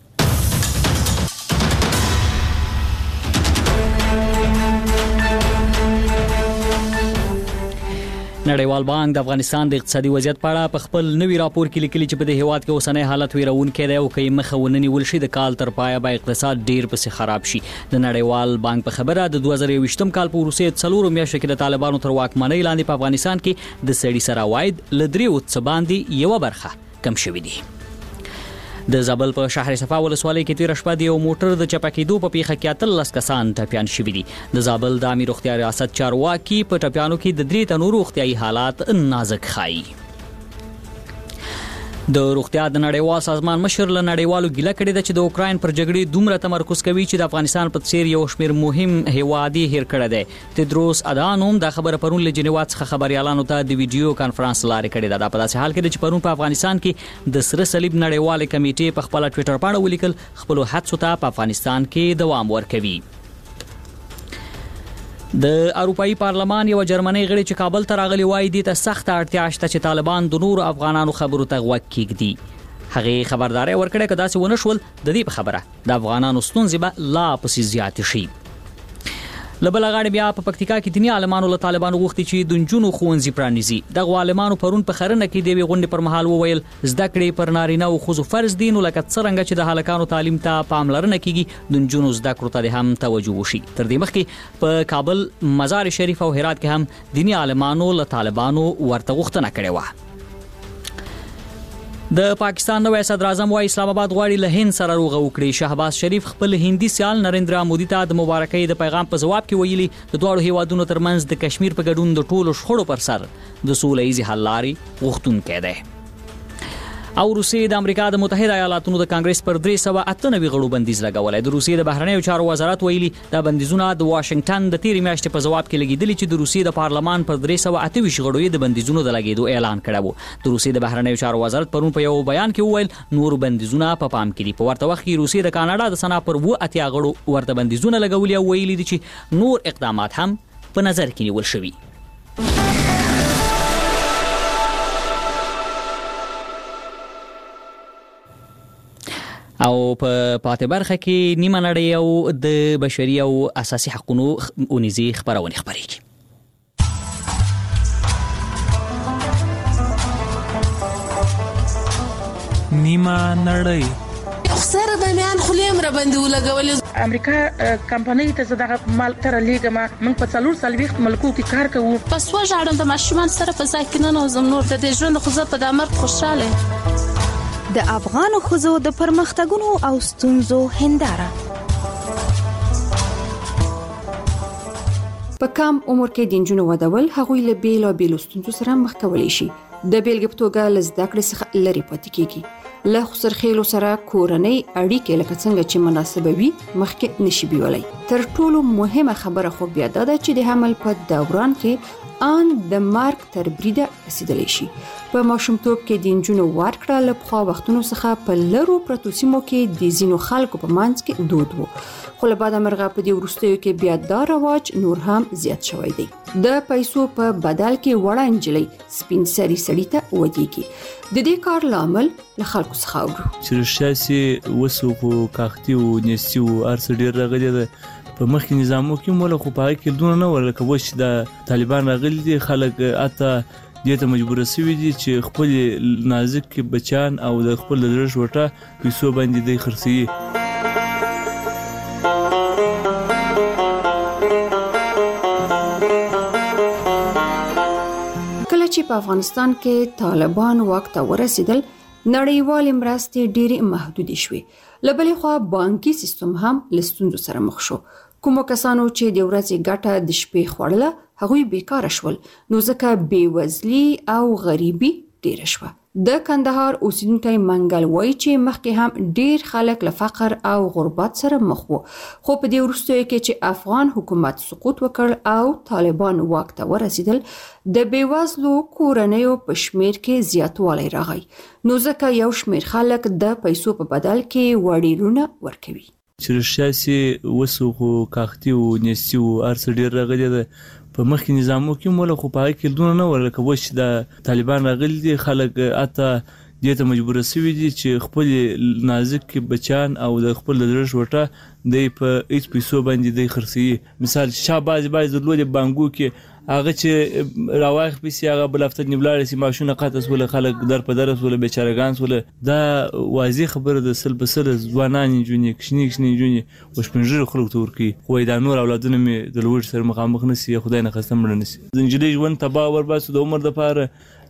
نړیوال بانک د افغانستان د اقتصادي وضعیت په اړه په خپل نوي راپور کې لیکلي چې په دې هیواد کې اوسنۍ حالت ویرونکې دی او کې مخه ونیول شي د کال تر پایه به اقتصاد ډیر پسې خراب شي. د نړیوال بانک په خبره د 2020م کال په وروستۍ 4 میاشتو کې د طالبانو تر واکمنۍ لاندې په افغانستان کې د سړي سره عواید ل 3 باندې یو برخه کم شوې دي. د زابل په شهر صفا ولسوالۍ کې تیر شپه د یو موټر د چپکېدو په پیښه کې 13 کسان ټپيان شوي دي. د زابل د امیر روغتیا ریاست چارواکي په ټپيانو کې د 3 تنو روغتيایي حالات نازک ښایي. د روغتیا د نړیوال سازمان مشر له نړیوالو ګیله کړې ده چې د اوکراین پر جګړې دومره تمرکز کوي چې د افغانستان په څیر یو شمېر مهم هیوادي هیر کړی دی. تدروس ادانوم دا خبره پرون له جنیوا څخه خبريالانو ته د ویډیو کانفرنس لارې کړې ده. په داسې حال کې چې پرون په افغانستان کې د سره صلیب نړیوال کمیټې په خپل ټوئیټر باندې ولیکل خپل هڅو ته په افغانستان کې دوام ورکوي. د اروپאי پارلمان یو جرمني غړي چې کابل ته راغلي وایي د سخت اړتیا شته چې طالبان د نور افغانانو خبرو ته غوږ کېږدي. هغه خبرداري ورکړه کدا چې ونه شول د دې خبره د افغانانو ستونزې به لا پسې زیات شي. لبلغاړي بیا په پکتیکا کې دیني عالمانو له طالبانو غوښتي چې د جنونو خوندزي پرانیزي. د عالمانو پرون په خرنه کې د غونډې پر مهال وویل زده کړې پر نارینه او ښځو فرض دي نو لکه څنګه چې د هلکانو تعلیم ته پاملرنه کیږي د جنونو زده کړو ته هم توجه وشي. تر دې مخکې په کابل مزار شریف او هرات کې هم دیني عالمانو له طالبانو ورته غوښتنه کړې و. د پاکستان نوې صدر اعظم وايي اسلام آباد غواړي له هند سره روغه وکړي. شهباز شریف خپل هندي سیال نریندرا مودي ته د مبارکۍ د پیغام په جواب کې ویلي د دوه هیوادونو ترمنځ د کشمیر په ګډون د ټولو شخړو پر سر د سولې ایزي حل لارې غوښتونکې ده. او روسیې د امریکا د متحده ایالاتونو د کانګرس پر 398 غړو بندیز لګولای. د روسیې د بهرنیو چارو وزارت ویلي دا بندیزونه د واشنگټن د تیر میاشتې په جواب کې لګیدلي چې د روسیې د پارلمان پر 328 غړو د بندیزونو د لګیدو اعلان کړو. د روسیې د بهرنیو چارو وزارت پرون په یو بیان کې وویل نور بندیزونه په پام کې دي. په ورته وخت کې روسیې د کاناډا د سنا پر 80 غړو ورته بندیزونه لګولي او ویلي دي چې نور اقدامات هم په نظر کې نیول شوي. او په پاتې برخه کې نیمه نړۍ او د بشري او اساسي حقوقو اونیزي خبرونه خبرېږي.
نیمه نړۍ
خسر د میان خلیم را باندې ولګول.
امریکا کمپنۍ ته زده مال تر لیګما من په 440 ملکو کې کار کوو.
پس وژاړم د ماشومان سره په ځای کې نه نو نور د ژوند خو زه په دمر خوشاله.
د افغان ښځو د پرمختګونو او ستونزو هنداره.
په کم عمر کې د نجونو ودول هغوی له بیلو ستونزو سره مخ کولی شي. د بیلګې په توګه له زده کړې څخه لرې پاتې کیږي. له خسرخېلو سره کورنۍ اړیکې لکه څنګه چې مناسبه وي مخکې نشي بیولای. تر ټولو مهمه خبره خو بیا دا ده چې د حمل په دوران کې ان د مارک تر بریده رسیدلی شي. په ماشومتوب کې د نجونو ورکړه له پخوا وختونو څخه په لرو پرتو سیمو کې د ځینو خلکو په منځ کې دود وو. خو له بعده مرغه په دې وروستیو کې بیا دا رواج نور هم زیات شوی دی. د پیسو په بدل کې وړه انجلۍ سپین سری سړی ته ودیږي. د دې کار لامل له خلکو څخه اورو
چې شاسي وسو په کاختي او نسیو ارس ډیر راغلی ده. په مخکې نظامو کې مولا خو پای کې دونه نه ورکه وش د طالبان راغلي دي. خلک اته دې ته مجبور شوي دي چې خپل نازک بچان او د خپل درش وټه پیسو باندې د خرڅي.
کله چې په افغانستان کې طالبان واک ته ورسېدل نړیوال مرستې ډېرې محدودې شوې. له بلې خوا بانکي سیستم هم له ستونزو سره مخ شو. کوم کسانو چې د ورځې ګټه د شپې خوړله هغوی بیکاره شول، نو ځکه بیوزلي او غریبي ډیره شوه. د کندهار اوسیدونکی منګل وایي چې مخکې هم ډیر خلک له فقر او غربت سره مخ وو، خو په دې وروستیو کې چې افغان حکومت سقوط وکړ او طالبان واک ته ورسېدل، د بیوزلو کورنیو په شمیر کې زیاتوالی راغی، نو ځکه یو شمیر خلک د پیسو په بدل کې وړیرونه ورکوي.
چې رښتیا سي وسو خو کاختي او نيستي او ارس ډیر راغلي ده په مخکې نظامو کې مولا خو پای کې دونه نه ورکه وش د طالبان راغلي دي، خلک اته دې ته مجبور شوي دي چې خپل نازک بچان او د خپل درش وټه د په هیڅ پیسو باندې د خرڅي. مثال شاباز باز د لوی بانګو کې هغه چې راوخ پیسې هغه بلافت نیولار سي ماشونه قاطس ول خلک در په درس ول بیچارهګان ول. دا واضح خبره د سل بسل ځوانان جونی کښنی جونی وشپنجر خلک تور کی خو دا نور اولادونه می د لوړ سره مخامخ نسی خدای نه خستم مړ نسی زنجلي ژوند تبا ور باسو د عمر د پاره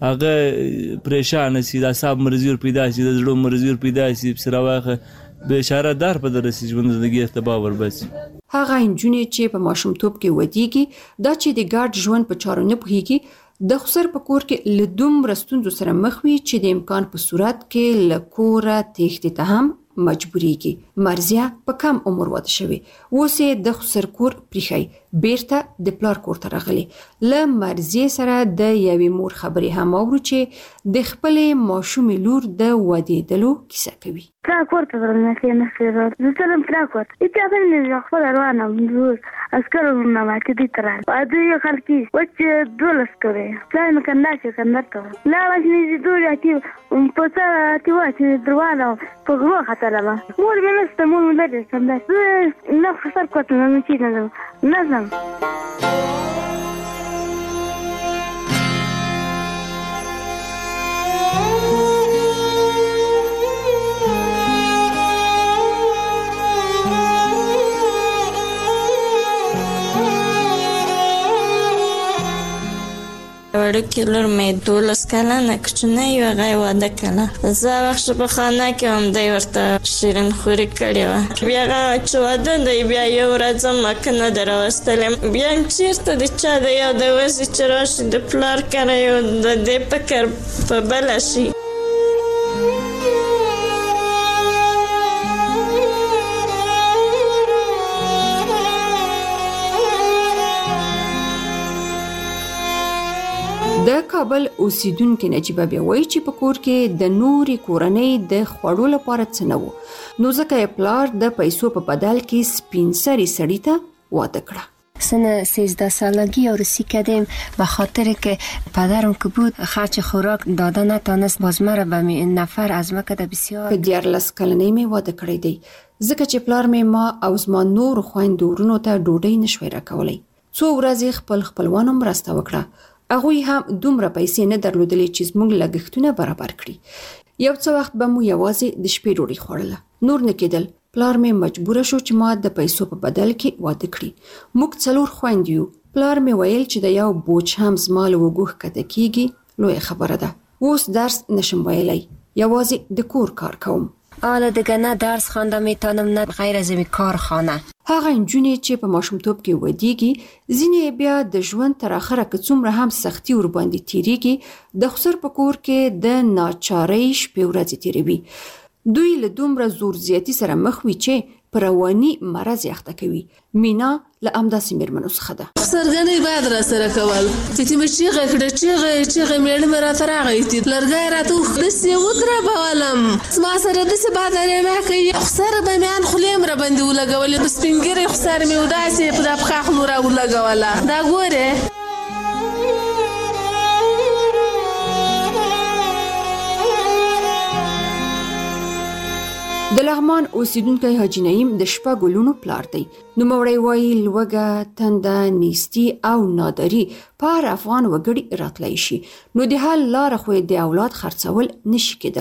هغه پریشان سي د اعصاب مرزي پیدا سي د زړه مرزي پیدا سي سره واخه بشاره دار په درسي ژوند زندگی تبا ور باسي.
هغه انجونې چې په ماشومتوب کې ودیږي دا چې د ګډ ژوند په چارو نه پوهیږي د خسر په کور کې له دومره ستونزو سره مخ وي چې د امکان په صورت کې له کوره تېښتې ته هم مجبوریږي. مرزیه په کم عمر واده شوی، اوس یې د خسر کور پریښی بیرته د پلار کور ته راغلی. له مرزیه سره د یوې مور خبرې هم اورو چې د خپلې ماشومې لور د ودېدلو کیسه کوي.
پلار کور ته ورغلم زه تلم پلار کور ته هېڅ خپله روانه وم عسکرو نه ماتې دوی ته راغلم دوی یو کال کې وچ 12 کوې پلار مې کندهار کندهار ته وم لاړه چې نږدې دوړې اتي په سر اتي وه چې روانه وم په غرو ختلمه مور مې نشته مور مې لرې کندهار زه نه خسر کور ته نه چې نه ځم.
وړوکې لور مې 12 کلنه کوچنۍ وه هغه یې واده کړه. زه هغه په خانه کې هم دی ورته شیرین خوري کړې وه. بیا هغه چې واده دی بیا یو ورځ مکه نه ده راوستلې بیا چېرته د چا د یو د وزې چې راشي د پلار کره یو د دې فکر په بله شي.
د کابل اوسیدونکو نجیبه بیا وایي چې په کور کې د نوري کورنۍ د خوړو لپاره څه نه وو، نو ځکه یې پلار د پیسو په بدل کې سپین سری سړی ته واده کړه.
سن 13 سالگی عروسی کردیم به خاطر که پدرم که بود خرج خوراک داده نتانست باز مرا به نفر از مکه بسیار.
په 14 کلنۍ مې واده کړی دی ځکه چې پلار مې ما او زما نور خویندو ورونو ته ډوډۍ نشوی راکولی. څو ورځې خپل خپلوانو مرسته وکړه، هغوی هم دومره پیسې نه درلودلې چې زموږ لګښتونه برابر کړي. یو څه وخت به مو یوازې د شپې ډوډۍ خوړله، نور نه کېدل. پلار مې مجبوره شو چې ما د پیسو په بدل کې واده کړي. موږ 4 خویندې یو. پلار مې ویل چې د یو بوج هم زما له اوږو ښکته کېږي لویه خبره ده. اوس درس نشم ویلی، یوازې د کور کار کوم.
حالا دیگه نه درس خوانده میتونم نه غیر از این کارخانه.
هغه انجونې چې په ماشومتوب کې ودیږي ځینې بیا د ژوند تر اخره که څومره هم سختي ور باندې تیریږي د خسر په کور کې د ناچارۍ شپې ورځې تیروي. دوی له دومره زور زیاتی سره مخ وي چې په رواني مرض یې اخته کوي. مینا له همداسې مېرمنو څخه ده.
سرګنۍ باید را سره کول چې مې چیغه کړه چیغه مېړه مې راته راغی لرګی راته داسې ودربولم زما سره داسې بادرې مې کوي خسر به مې ان خولې مې راباندې ولګولې په سپین ږیرې خسر مې وداسې په دا پښه خولو راولګوله دا ګورې.
د لغمان اوسیدونکی حاجي نعیم د شپږ لونو پلار دی. نوموړی وایي لوږه، تنده، نیستي او ناداري په هر افغان وګړي راتلی شي، نو د حل لاره خو د اولاد خرڅول نشي کېدلی.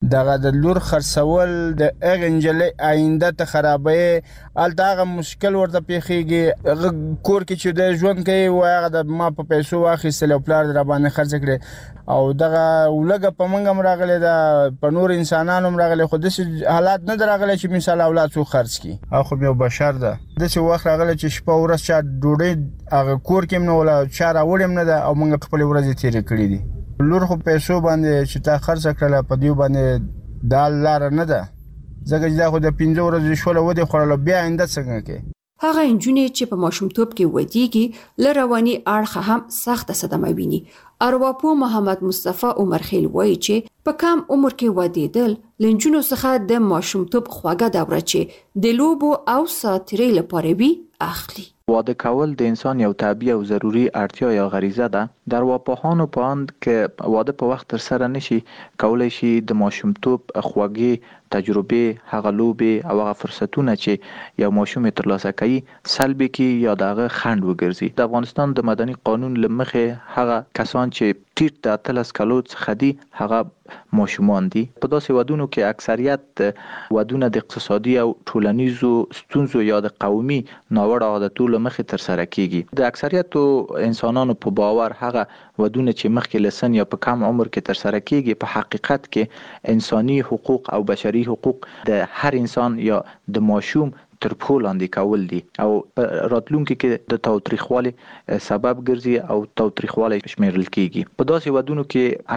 دغه د لور خرڅول د هغې نجلۍ آینده ته خرابوي. هلته هغه مشکل ورته پیښیږي، هغه کور کې چې د ژوند کوي وایي هغه د ما په پیسو واخیستل او پلار دې راباندې خرڅ کړې او دغه ولږه په موږ هم راغلی ده، په نور انسانانو هم راغلی، خو داسې حالات نه ده راغلی چې مثال اولاد څوک خرڅ کړي. او خو یو بشر ده، داسې وخت راغلی چې شپه ورځ چا ډوډۍ هغه کور کې هم نه وله، چا راوړې هم نه ده او موږ خپلې ورځې تېرې کړي دي. لور خو پیسو باندې چې تا خرڅ کړله په دې باندې دا لاره نه ده، ځکه چې دا خو د 15 ورځې شوله ودې خوړله، بیا آینده څنګه کوي؟
هغه نجونې چې په ماشومتوب کې ودیږي له رواني اړخه هم سخته صدمه ویني. ارواپوه محمد مصطفی عمرخیل وایي چې په کم عمر کې ودېدل له نجونو څخه د ماشومتوب خوږه دوره چې د لوبو او ساتیرۍ لپاره وي اخلي.
واده کول د انسان یو طبیعي او ضروری اړتیا یا غریزه ده. در ارواپوهانو په اند که واده په وخت تر سره نشي کولای شي د ماشومتوب خوږې تجربې، هغه لوبې او هغه فرصتونه چې یو ماشوم ترلاسه کوي سلبي کی یا دغه خنډ وګرځي. د افغانستان د مدني قانون لمخې هغه کسان چې ټیټ د 13 کالو څخه دي هغه ماشومان دي. په داسې ودونو کې اکثریت ودونه د اقتصادي او ټولنیزو ستونزو یا د قومي ناوړه عادتونو لمخې تر سره کیږي. د اکثریت انسانانو په باور هغه ودونه چې مخکې لسن یا په کم عمر کې تر سره کیږي په حقیقت کې انساني حقوق او بشري حقوق د هر انسان یا د ماشوم تر پښو لاندې کول دي او راتلونکي کې د تاوتریخوالي سبب ګرځي او تاوتریخوالي شمیرل کیږي. په داسې ودونو کې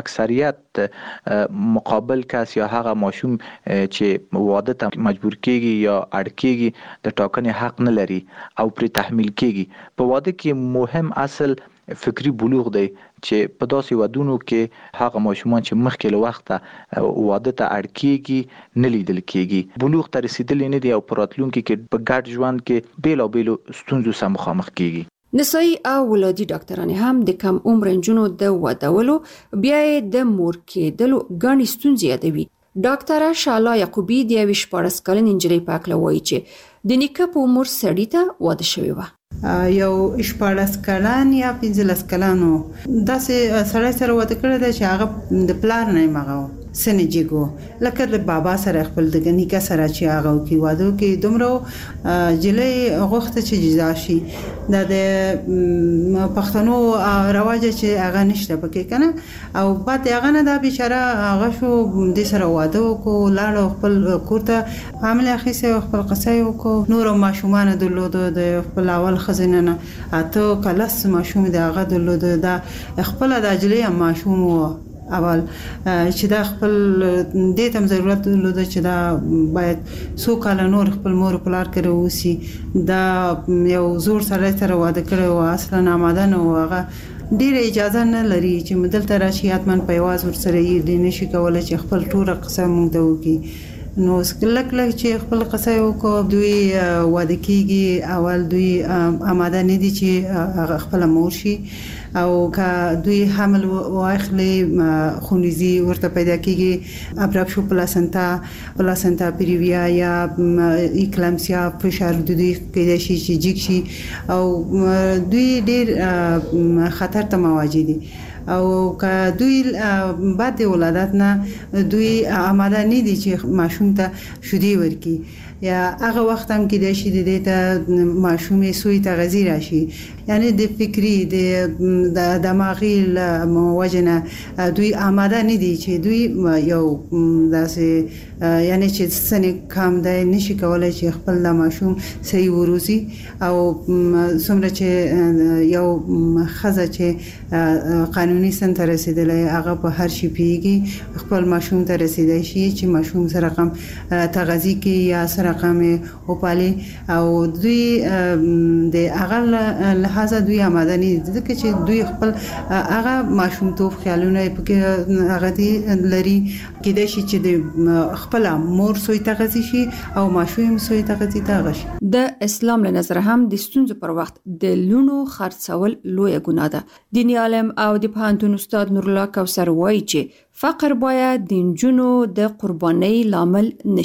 اکثریت مقابل کس یا هغه ماشوم چې واده ته مجبور کیږي یا اړ کیږي د ټاکنې حق نه لري او پر تحمیل کیږي. په واده کې مهم اصل فکری بلوغ دی چې په داسې ودونو کې هغه ماشومان چې مخکې له وخته واده ته اړ کیږي نه لیدل کیږي. بلوغ ته رسیدل نه دي او په راتلونکي کې په ګډ ژوند کې بیلابیلو ستونزو سره مخامخ کیږي.
نسایي او ولادي ډاکټرانې هم د کم عمر نجونو د ودولو بیا د مور کېدلو ګڼې ستونزې یادوي. ډاکټره شالا یعقوبی د 14 کلنې نجلۍ په اړه وایي چې د نیکه په عمر سړی ته واده شوی و.
یو 14 کلن یا 15 کلنو داسې سړی سره واده کړی دی چې هغه د پلار نه مغاو سنجیګو لکه د بابا سره خپل د نیکه سره چې هغه کې واده کې دومره جلې غوښته چې جدا شي. د پښتنو رواج چې هغه نشته پکې کنه او بعد هغه نه دا بیچاره هغه شو د سره واده وکړو لاړو خپل کور ته عامل اخیسه خپل قصې وکړو. نور ماشومان درلود د خپل اول خزینه نه اته کلاس ماشوم د هغه درلود دا خپل د اجلې ماشوم اول چې دا خپل دې تم ضرورت درلود چې دا باید سو کال نور خپل مور پلار کړو وسی. دا یو زور سره سره واده کړو اصلا آماده نه وغه ډیره اجازه نه لري چې مدل تر شي اتمن په واز ور سره یې نشي کولای چې خپل ټوله قسم مونږ ته وکي. نو سکلک چې خپل قصه وکړو دوی واده کیږي اول دوی آماده نه دي چې خپل مور شي او که دوی حمل واخلي خونریزي ورته پیدا کیږي ابرابشو پلاسنتا پیریویا یا اکلامسیا فشار دوی کېدای شي چې جګ شي او دوی ډیر خطر ته مواجه دي او که دوی بعد ولادت نه دوی آماده نه دي چې ماشوم ته شودي ورکي یا هغه وخت هم کې د شي د ته ماشومې سوی تغذیه راشي یعنی د فکری د دماغي موجنه دوی آماده نه دي چې دوی یو داسې یعنی چې سنې کم دی نشي کولای چې خپل د ماشوم صحیح وروزي او څومره چې یو خزه چې قانوني سن ته رسیدلې هغه په هر شي پیږي خپل ماشوم ته رسیدای شي چې ماشوم سره کم تغذیه کې یا رقم او پالي او دوی د هغه لحاظه دوی آماده نه دي چې دوی خپل هغه ماشومتوب خیالونه پکې هغه دي لري کېدای شي چې د خپل مور سوی تغذیه شي او ماشوم سوی تغذیه تغذیه شي.
د اسلام له نظر هم د ستونزو پر وخت د لونو خرڅول لوی ګناه ده. دیني عالم او د پوهنتون استاد نور الله کوثر وایي چې فقر باید د نجونو د قربانۍ لامل نشي.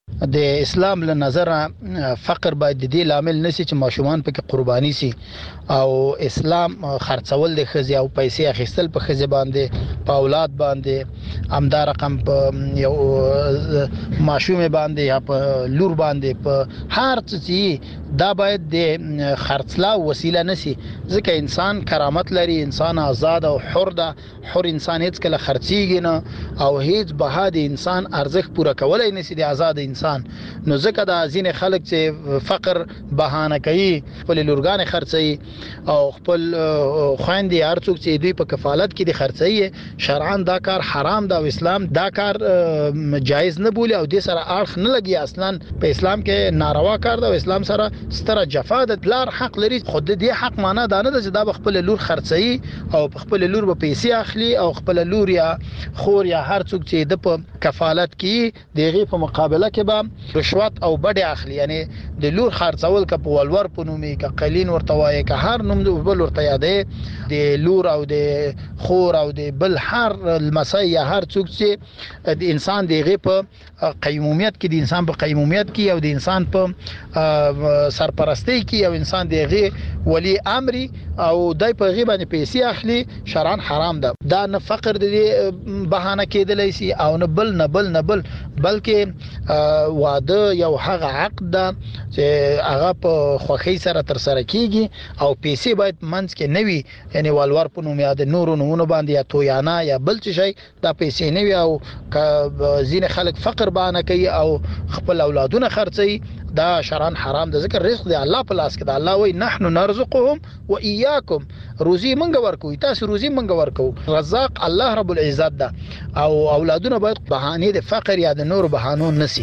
د اسلام له نظره فقر باید د دې لامل نشي چې ماشومان پکې قرباني سي او اسلام خرڅول د خزي او پیسې اخیستل په خزي باندې په اولاد باندې همدا رقم په یو ماشوم باندې یا په لور باندې په هر څه دا باید د خرڅلا وسیله نشي ځکه انسان کرامت لري انسان آزاد او حر ده حر انسان هیڅ کله خرڅيږي نه او هیڅ بها د انسان ارزښت پوره کولای نشي د آزاد انسان نو ځکه دا ځینې خلک چې فقر بهانه کوي خپل لورګان خرڅي او خپل خويندې هر څوک چې دوی په کفالت کې د خرڅي شرعاً دا کار حرام دا او اسلام دا کار جایز نه بولي او د سره اړخ نه لګي اصلا په اسلام کې ناروا کار دا او اسلام سره ستره جفا د پلار حق لري خود دې حق معنا دا نه چې دا خپل لور خرڅي او خپل لور په پیسې اخلي او خپل لور یا خور یا هر څوک چې د په کفالت کې دغه په مقابله کې رشوت او بډه اخلي یعنی د لور خرڅول ک په ولور په نومي ک قلین ورته وایي ک هر نوم د بل ورته یادې د لور او د خور او د بل هر المسای هر څوک چې د انسان دغه په قیمومیت کې د انسان په قیمومیت کې او د انسان په سرپرستی کې او انسان دغه ولی امر او دای په غیبه نه پیسې اخلي شرعاً حرام ده دا نه فقر د بهانه کېدلی سي او نه بل بلکې واده یو هغه عقد ده چې هغه په خوخي سره تر سره کیږي او پیسې باید منځ کې نوي یعنی والور په نوم یاد نورو نمونه باندې یا تویانا یا بل څه شي دا پیسې نوي او ځین خلک فقر باندې کوي او خپل اولادونه خرڅي دا شرعاً حرام ده ذکر رزق دی الله په لاس کې ده الله وای نحنو نرزقهم واياكم روزي منګ ورکو تاسو روزي منګ ورکو رزاق الله رب العزت ده او اولادونه باید بهانه د فقر یا د نور بهانو نسی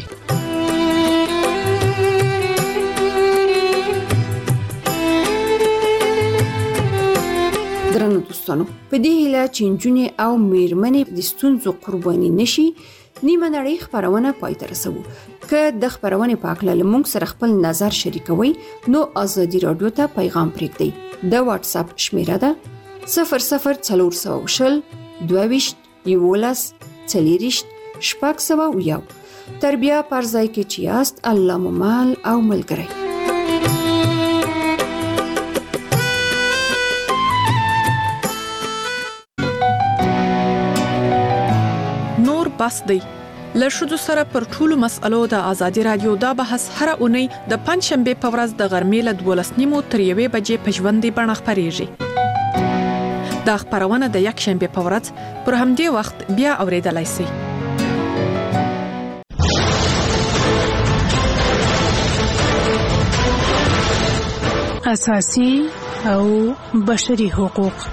درنو دوستانو په دې هیله چې نجونې او میرمنې د ستونزو قرباني نشي نیمه نړۍ خبرونه پای ته رسوو که د خبرونې په اړه لمونږ سره خپل نظر شریکوي نو ازادي رادیو ته پیغام پرېږدئ د واتس اپ شمیره ده 0040 22 11 40 شپږ تر بیا پر ځای کې چې یاست الله مو مال او ملګری
نور بس دی له ښځو سره پر ټولو مسألو د ازادي رادیو دا بحث هره اونۍ د پنځشنبه په ورځ د غرمې له 12:30 تر 1 بجې په ژوندۍ بڼه خپرېږي. دا خبرونه د یکشنبه په ورځ پر همدې وخت بیا اوریدلای شئ.
اساسي او بشري حقوق.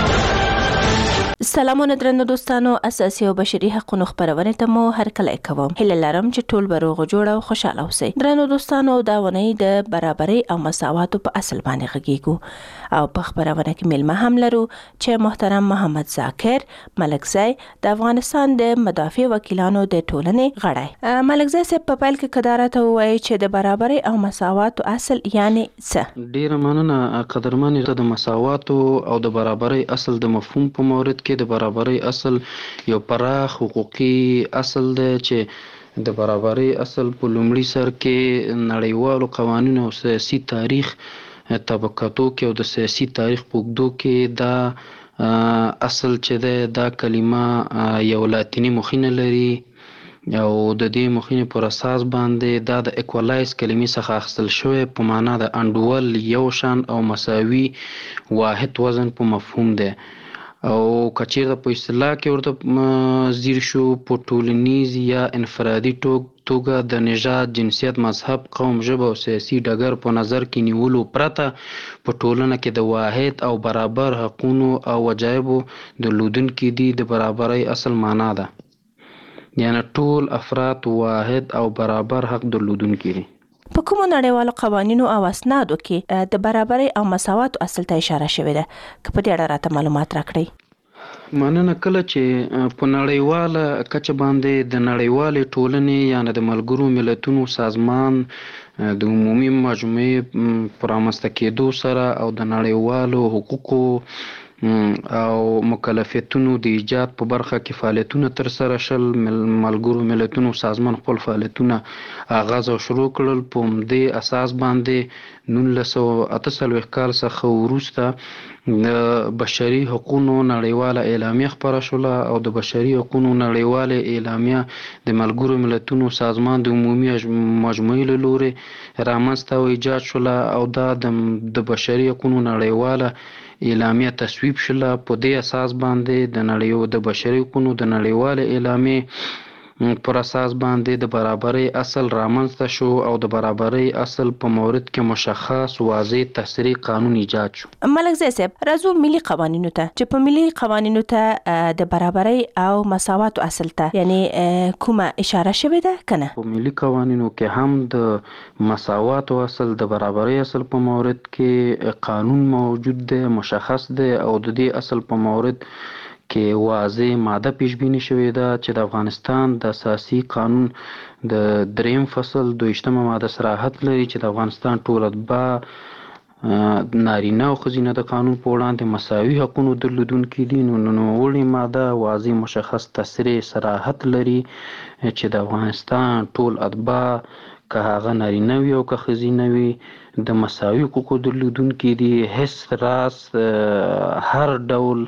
سلامونه درنو دوستانو، اساسي او بشري حقوقو خبرونه ته مو هر کله کوم. هله لرم چې ټول بروغ جوړ او خوشاله اوسئ. درنو دوستانو، دا ونی د برابرۍ او مساواتو په اصل باندې غږیږو او په خبرونه کې ملما هم لرو چې محترم محمد ذاکر ملکزی د افغانستان د مدافع وکیلانو د ټولنې غړی. ملکزی صاحب په پیل کې قدرته وایي چې د برابرۍ او مساواتو اصل یعنی څه؟
ډیره مننه قدرمنې. د مساواتو او د برابرۍ اصل د مفهوم په مورد کې د برابرۍ اصل یو پراخ حقوقي اصل دی چې د برابرۍ اصل په لومړي سر کې نړیوالو قوانینو او سیاسي تاریخ طبقاتو کې او د سیاسي تاریخ په اوږدو کې دا اصل چې دی دا کلمه یو لاتینی مخینه لري او د دې مخینې پر اساس باندې دا د اکوالایز کلمې څخه اخیستل شوی په معنا د انډول یو شان او مساوي واحد وزن په مفهوم دی او کچیرته په اصطلاح کې ورته زیر شو په ټولنیز یا انفرادي توګه د نژاد، جنسیت، مذهب، قوم، ژبه او سیاسي ډګر په نظر کې نیولو پرته په ټولنه کې د واحد او برابر حقونو او وجایبو درلودونکي دي د برابرۍ اصل معنا ده. یعنی ټول افراد واحد او برابر حق درلودونکي دي.
په کومو نړیوالو قوانینو او اسنادو کې د برابرۍ او مساواتو اصل ته اشاره شوې ده؟ که په دې اړه راته معلومات راکړئ.
مننه. کله چې په نړیواله کچه باندې د نړیوالې ټولنې یعنی د ملګرو ملتونو سازمان د عمومي مجموعې په رامنځته کېدو سره او د نړیوالو حقوقو او مکلفیتونو د ایجاد په برخه کې فعالیتونه تر سره شل. ملګرو ملتونو سازمان خپل فعالیتونه آغاز او شروع کړل. په همدې اساس باندې 1948 کال څخه وروسته د بشري حقوقو نړیواله اعلامیه خپره شوله او د بشري حقوقو نړیواله اعلامیه د ملګرو ملتونو سازمان د عمومي مجموعې له لورې رامنځته او ایجاد شوله او دا د بشري حقوقو نړیواله اعلامیه تصویب شوله. په دې اساس باندې د بشري حقوقو د نړیواله اعلامیه پر اساس باندې د برابرۍ اصل رامنځته شو او د برابرۍ اصل په مورد کې مشخص واضح تصریح قانون ایجاد شو.
ملک زی صاحب راځو ملي قوانینو ته چې په ملي قوانینو ته د برابرۍ او مساوات اصل ته یعنی کومه اشاره شوې ده کنه؟
په ملي قوانینو کې هم د مساوات اصل د برابرۍ اصل په مورد کې قانون موجود دی، مشخص دی او د دې اصل په مورد کې واضح ماده پیشبینی شوې ده چې د افغانستان د اساسي قانون د 3 فصل 2 ماده صراحت لري چې د افغانستان ټول اتباع نارینه او ښځینه د قانون په وړاندې مساوي حقوقو درلودونکي دي. نو نوموړې ماده واضح مشخص تصریح صراحت لري چې د افغانستان ټول اتباع که هغه نارینه وي او که ښځینه وي د مساوي حقوقو درلودونکي دي. هیڅ راز هر ډول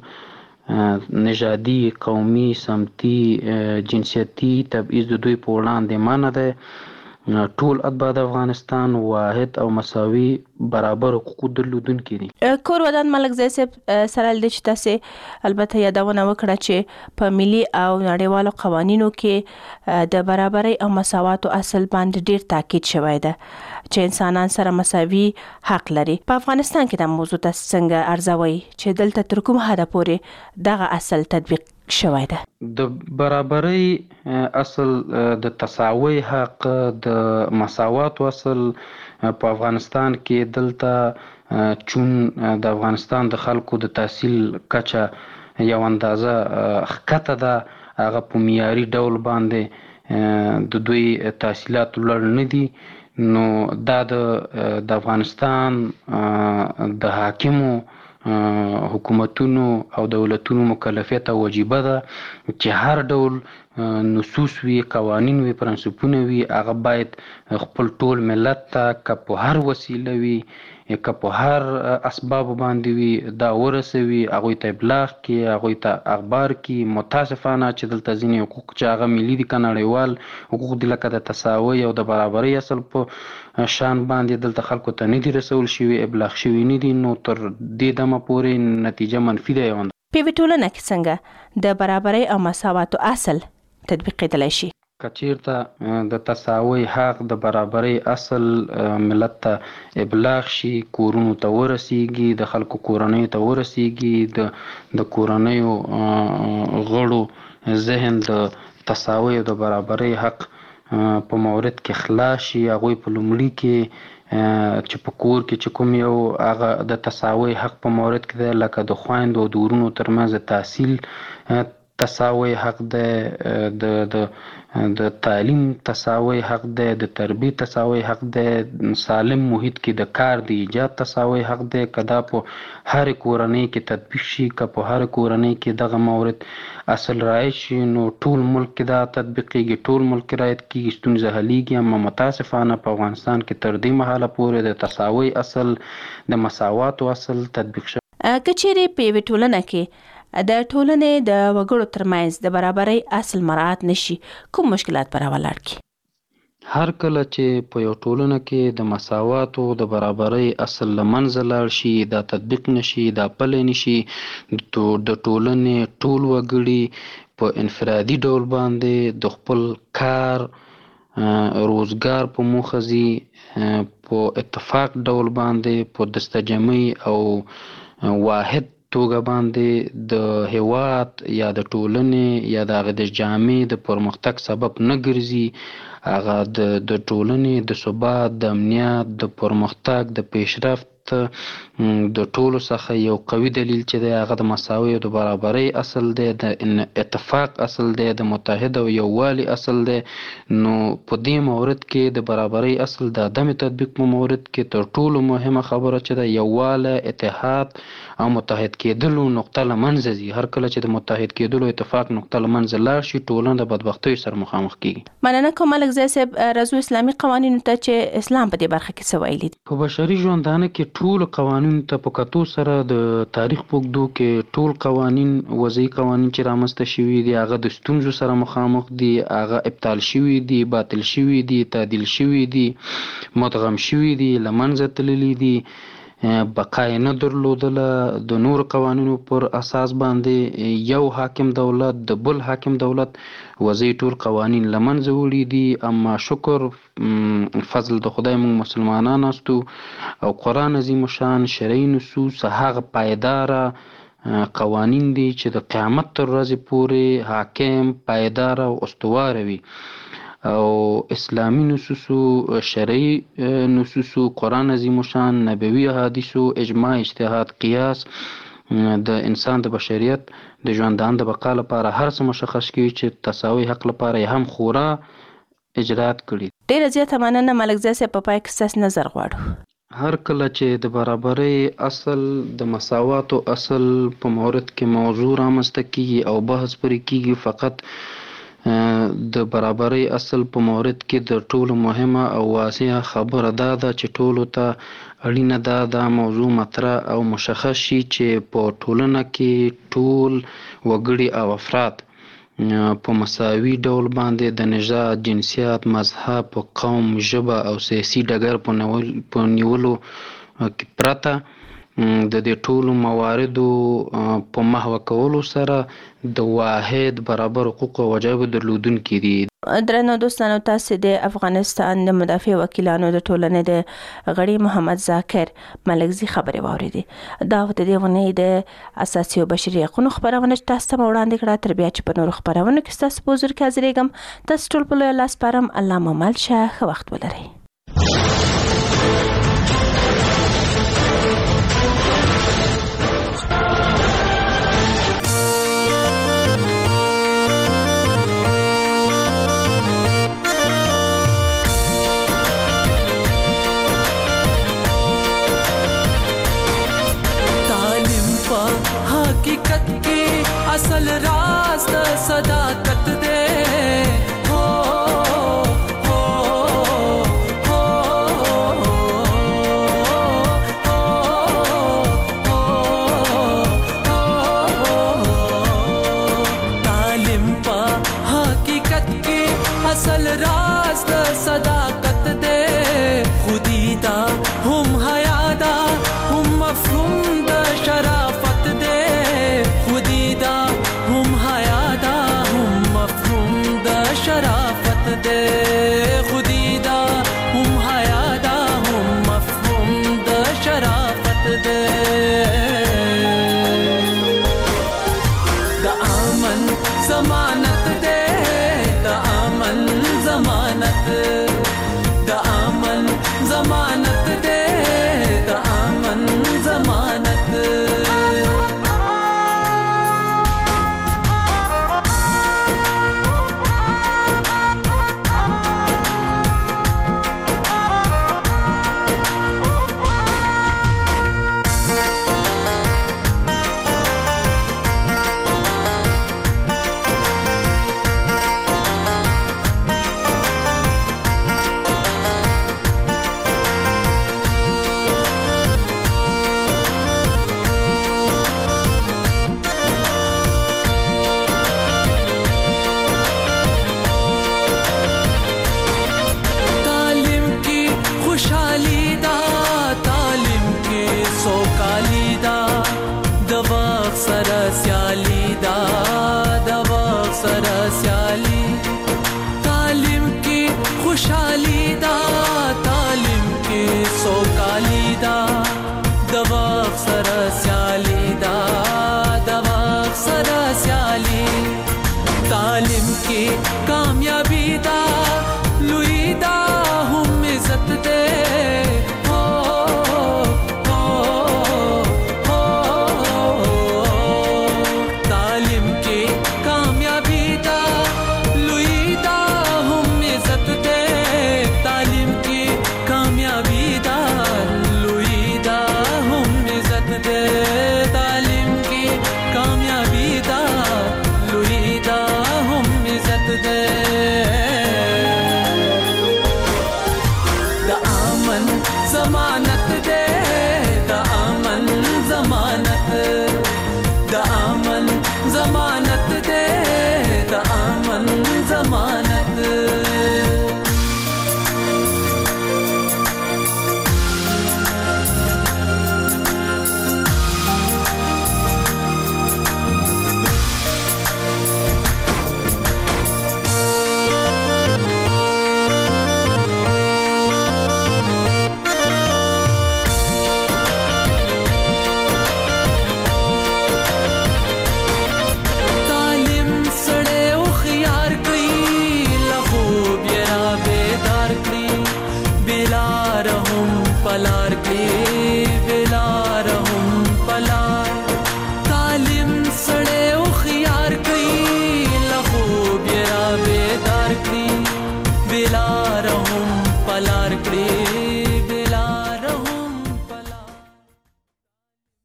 نژادي، قومي، سمتي، جنسیتي تبعیض د دوی په وړاندې منع دی. ټول اتباع د افغانستان واحد او مساوي برابر حقوق درلودونکي دي.
کور ودان ملک زی صاحب سره د چې تاسې البته یادونه وکړه چې په ملي او نړیوالو قوانینو کې د برابرۍ او مساواتو اصل باندې ډیر تاکید شوی ده چې انسانان سره مساوي حق لري. په افغانستان کې د موضوع تاسو څنګه ارزوي چې دلته تر کوم حده پورې دغه اصل تطبیق شوی ده؟
د برابرۍ اصل، د تساوي حق، د مساوات اصل په افغانستان کې دلته چون د افغانستان د خلکو د تحصیل کچه یو اندازه ښکته ده، هغه په معیاري ډول باندې د دوی تحصیلات لوړ نه دي. نو دا د افغانستان د حاکمو حکومتونو او دولتونو مکلفیت او وجیبه ده چې هر ډول نصوص وي، قوانین وي، پرنسپونه وي، هغه باید خپل ټول ملت ته که په هر وسیله وي که په هر اسباب باندې وي دا ورسوي، هغوی ته ابلاغ کړي، هغوی ته اخبار کړي. متاسفانه چې دلته ځینې حقوق چې هغه ملي دي که نړیوال حقوق دي لکه د تساوي او د برابرۍ اصل په شان باندې دلته خلکو ته نه دي رسول شوي، ابلاغ شوي نه دي. نو تر دې دمه پورې نتیجه منفي ده.
په ټولنه کې څنګه د برابرۍ او مساواتو اصل تطبیقېدلی شي؟
که چیرته د تساوي حق، د برابرۍ اصل ملت ته ابلاغ شي، کورونو ته ورسیږي، د خلکو کورنیو ته ورسیږي، د کورنیو غړو ذهن د تساوي او د برابرۍ حق په مورد کې خلاص شي. هغوی په لومړي کې چې په کور کې چې کوم یو هغه د تساوي حق په مورد کې دی، لکه د خویندو او د ورونو ترمنځ د تحصیل تساوي حق دی، د تعلیم تساوي حق دی، د تربیې تساوي حق دی، سالم محیط کې د کار د ایجاد تساوي حق دی. که دا په هر کورنۍ کې تطبیق شي، که په هر کورنۍ کې دغه مورد اصل رعایت شي، نو ټول ملک کې دا تطبیقېږي، ټول ملک کې رعایت کېږي، ستونزه حلیږي. اما متاسفانه په افغانستان کې تر دې مهاله پورې د تساوي اصل، د مساواتو اصل تطبیق شوی.
که چیرې په یوې ټولنه کې د ټولنې د وګړو ترمنځ د برابرۍ اصل مراعات نشي، کوم مشکلات به راولاړ کی؟
هر کله چې په یو ټولنه کې د مساواتو د برابرۍ اصل له منځه لاړ شي، دا تطبیق نشي، دا پلی نشي، د ټولنې ټول وګړي په انفرادي ډول باندې د خپل کار روزګار په موخه ځي، په اتفاق ډول باندې په دستجمعي او واحد توګه باندې د هیواد یا د ټولنې یا د هغه د جامعې د پرمختګ سبب نه ګرځي. هغه د ټولنې د ثبات، د امنیت، د پرمختګ، د پیشرفت بشریت د ټولو څخه یو قوي دلیل چې دی هغه د مساوي او د برابرۍ اصل دی، د اتفاق اصل دی، د متحد او یووالي اصل دی. نو په دې مورد کې د برابرۍ اصل د عدم تطبیق په مورد کې تر ټولو مهمه خبره چې ده یووالی، اتحاد او متحد کېدلو نقطه له منځه ځي. هر کله چې د متحد کېدلو اتفاق نقطه له منځه لاړ شي ټولنه د بدبختیو سره مخامخ کېږي.
مننه کوم ملک ځای صاحب. راځو اسلامي قوانینو ته چې اسلام په دې برخه کې څه ویلي دي.
په بشري ژوندانه کې ټول قوانین ته په کتو سره د تاریخ په اوږدو کې ټول قوانین وضعي قوانین چې رامنځته شوي دي هغه د ستونزو سره مخامخ دي، هغه ابطال شوي دي، باطل شوي دي، تعدیل شوي دي، مدغم شوي دي، له منځه تللي دي، بقا یې نه درلودله. د نور قوانینو پر اساس باندې یو حاکم دولت د بل حاکم دولت وضعي ټول قوانین له منځه وړي دي. اما شکر فضل د خدای موږ مسلمانان استو او قرآن عظیم شان شرعي نصوص هغه پایداره قوانین دي چې د قیامت تر ورځې پورې حاکم پایداره او استواره وي. او اسلامی نصوصو، شرعي نصوصو، قرآن عظیم شان، نبوي احادیثو، اجماع، اجتهاد، قیاس د انسان د بشریت د ژوندان د بقا لپاره هر څه مشخص کوي چې تساوي حق لپاره یې هم خورا اجرات کړي.
ډیره زیاته مننه ملک ځای صاحب. په پای کې ستاسو نظر غواړو.
هر کله چې د برابرۍ اصل د مساواتو اصل په مورد کې موضوع رامنځته کیږي او بحث پرې کیږي، فقط د برابرۍ اصل په مورد کې د ټولو مهمه او واضحه خبره دا ده چې ټولو ته اړینه ده دا موضوع مطرح او مشخص شي چې په ټولنه کې ټول وګړي او افراد په مساوي ډول باندې د نژاد، جنسیت، مذهب، قوم، ژبه او سیاسي ډګر په نیولو کې پرته د دې ټولو مواردو په محو کولو سره د واحد برابر حقوق او وجایبو درلودونکي دي.
درنو دوستانو، تاسو د افغانستان د مدافع وکیلانو د ټولنې د غړي محمد ذاکر ملکزي خبرې واورېدې. دا د دې ونې د اساسي او بشري حقوقو خبرونه تاسو ته وړاندې کړه. تر بیا چې په نورو خبرونو کې تاسو په حضور کې حاضرېږم. تاسو ټول په لاس پرم. الله مو مل شه. ښه وخت ولرئ.
اصل راز د صداقت دے ہو ہو ہو تعلیم پا حقیقت کی اصل راز د صداقت دے خودی دا ہم حیا دا ہم مفہوم دا شرافت دے خودی دا ہم حیا دا ہم مفہوم دا شرافت دے خودی دا ہم حیا دا ہم مفہوم دا شرافت دے.